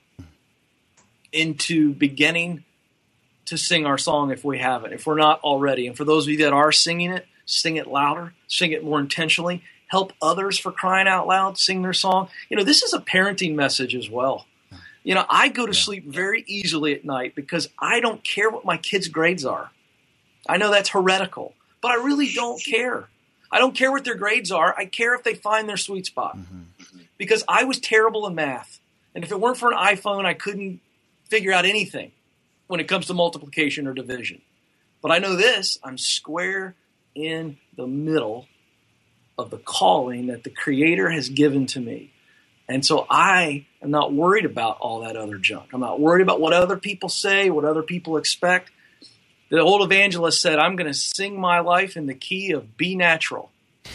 into beginning to sing our song if we haven't, if we're not already. And for those of you that are singing it, sing it louder, sing it more intentionally, help others, for crying out loud, sing their song. You know, this is a parenting message as well. You know, I go to yeah. sleep very easily at night because I don't care what my kids' grades are. I know that's heretical, but I really don't care. I don't care what their grades are. I care if they find their sweet spot. Mm-hmm. Because I was terrible in math. And if it weren't for an iPhone, I couldn't figure out anything when it comes to multiplication or division. But I know this, I'm square in the middle of the calling that the Creator has given to me. And so I am not worried about all that other junk. I'm not worried about what other people say, what other people expect. The old evangelist said, I'm going to sing my life in the key of B natural.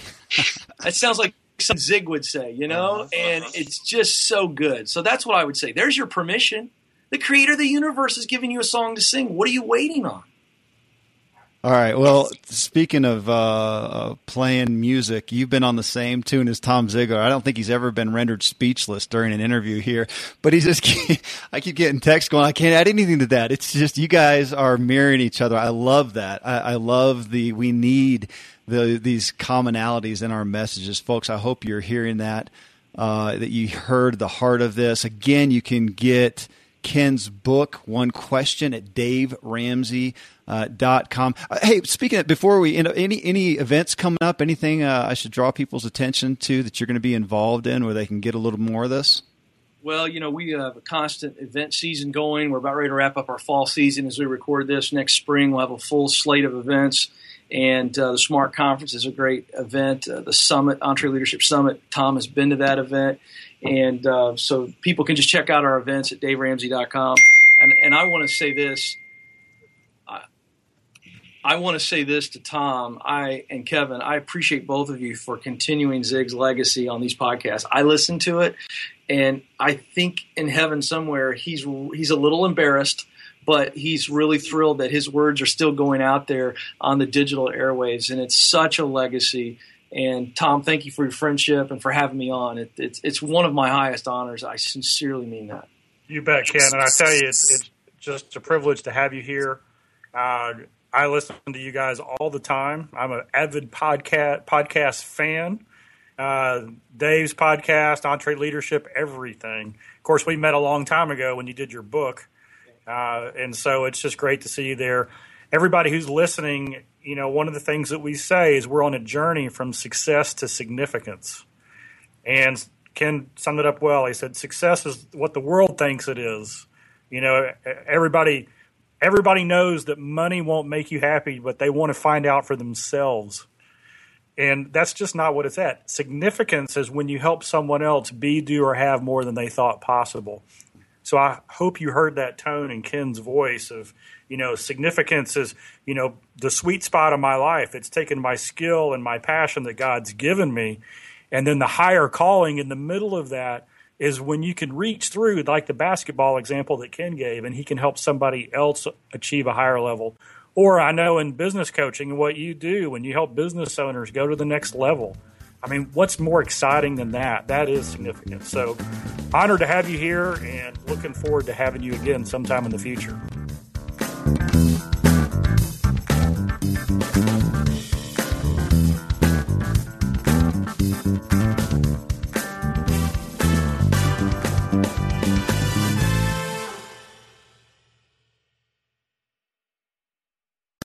That sounds like some Zig would say, you know, and it's just so good. So that's what I would say. There's your permission. The Creator of the universe is giving you a song to sing. What are you waiting on? All right. Well, speaking of uh, playing music, you've been on the same tune as Tom Ziglar. I don't think he's ever been rendered speechless during an interview here, but he's just, I keep getting texts going, I can't add anything to that. It's just, you guys are mirroring each other. I love that. I, I love the, we need the, these commonalities in our messages. Folks, I hope you're hearing that, uh, that you heard the heart of this. Again, you can get Ken's book, One Question, at dave ramsey dot com. Uh, hey, speaking of, before we, you know, any any events coming up, anything uh, I should draw people's attention to that you're going to be involved in where they can get a little more of this? Well, you know, we have a constant event season going. We're about ready to wrap up our fall season as we record this. Next spring, we'll have a full slate of events. And uh, the SMART Conference is a great event. Uh, the Summit, EntreLeadership Summit, Tom has been to that event. And uh, so people can just check out our events at dave ramsey dot com. And, and I want to say this. I, I want to say this to Tom I and Kevin. I appreciate both of you for continuing Zig's legacy on these podcasts. I listen to it, and I think in heaven somewhere he's he's a little embarrassed, but he's really thrilled that his words are still going out there on the digital airwaves, and it's such a legacy. And Tom, thank you for your friendship and for having me on. It, it's it's one of my highest honors. I sincerely mean that. You bet, Ken. And I tell you, it's, it's just a privilege to have you here. Uh, I listen to you guys all the time. I'm an avid podcast podcast fan. Uh, Dave's podcast, EntreLeadership, everything. Of course, we met a long time ago when you did your book. Uh, and so it's just great to see you there. Everybody who's listening, you know, one of the things that we say is we're on a journey from success to significance. And Ken summed it up well. He said, success is what the world thinks it is. You know, everybody everybody knows that money won't make you happy, but they want to find out for themselves. And that's just not what it's at. Significance is when you help someone else be, do, or have more than they thought possible. So I hope you heard that tone in Ken's voice of, you know, significance is, you know, the sweet spot of my life. It's taken my skill and my passion that God's given me. And then the higher calling in the middle of that is when you can reach through, like the basketball example that Ken gave, and he can help somebody else achieve a higher level. Or I know in business coaching, what you do when you help business owners go to the next level, I mean, what's more exciting than that? That is significant. So honored to have you here and looking forward to having you again sometime in the future.